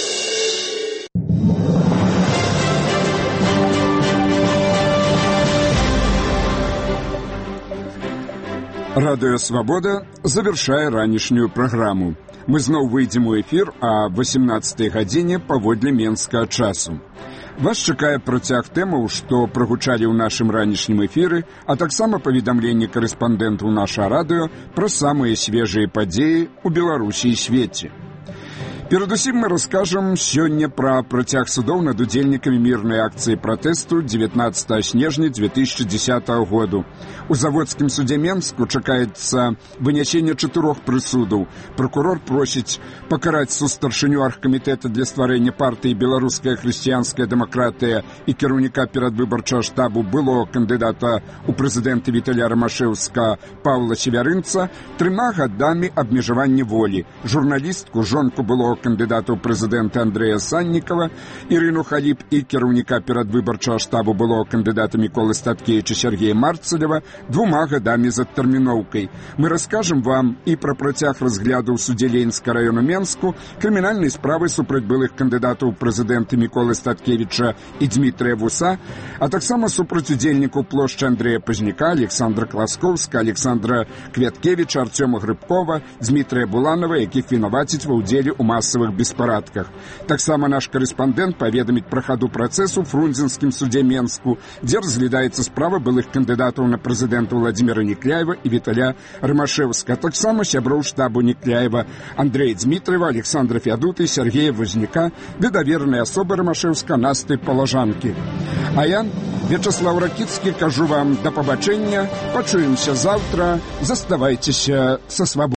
Радыё «Свабода» завершае ранішнюю праграму. Мы зноў выйдзем у эфір а восемнадцатай гадзіне паводле менскага часу. Вас чакае працяг тэмаў, што прагучалі ў нашым ранішнім эфіры, а таксама паведамленні карэспандэнтаў нашага радыё пра самыя свежыя падзеі ў Беларусі і свеце. Перадусім мы раскажам сёння пра працяг судоў над удзельнікамі мірнай акцыі пратэсту дзевятнаццатага снежня две тысячи десятого году. У заводскім судзе Менску чакаецца вынясенне чатырох прысудаў. Прокурор просіць пакараць сустаршыню аргкамітэта для стварэння партыі «Беларуская хрысціянская дэмакратыя» і кіраўніка перадвыбарчага штабу былога кандыдата у прэзідэнты Віталя Рамашэўска Паўла Севярынца трыма гадамі абмежавання волі. Журналістку, жонку былога кандыдата ў прэзідэнты Андрэя Саннікава, Ірыну Халіп і кіраўніка перадвыбарчага штабу былога кандыдата Міколы Статкевіча Сергея Марцалева двума гадамі з адтэрміноўкай. Мы раскажам вам і пра працяг разгляду ў судзе Ленінскага раёну Менску крымінальнай справы супраць былых кандыдатаў у прэзідэнты Міколы Статкевіча і Дмітрыя Вуса, а таксама супраць удзельнікаў плошчы Андрэя Пазняка, Александра Класкоўска, Александра Квяткевіча, Артёма Грыбкова, Дмітрыя Буланова, якіх вінаваціць ва ўдзеле ў масавых беспарадках. Таксама наш корэспандэнт паведаміць пра хаду працэсу ў Фрунзенскім судзе Менску, дзе разглядаецца справа былых кандыдатаў на прэзідэнта Владзіміра Некляева і Віталя Рамашэўска, а таксама сяброў штабу Некляева Андрэя Дмітраева, Александра Фядуты, Сергея Возняка ды даверанай асобы Рамашэўска Насты Палажанкі. А я, Вячаслав Ракіцкі, кажу вам да пабачэння, пачуемся заўтра, заставайцеся са свабодай.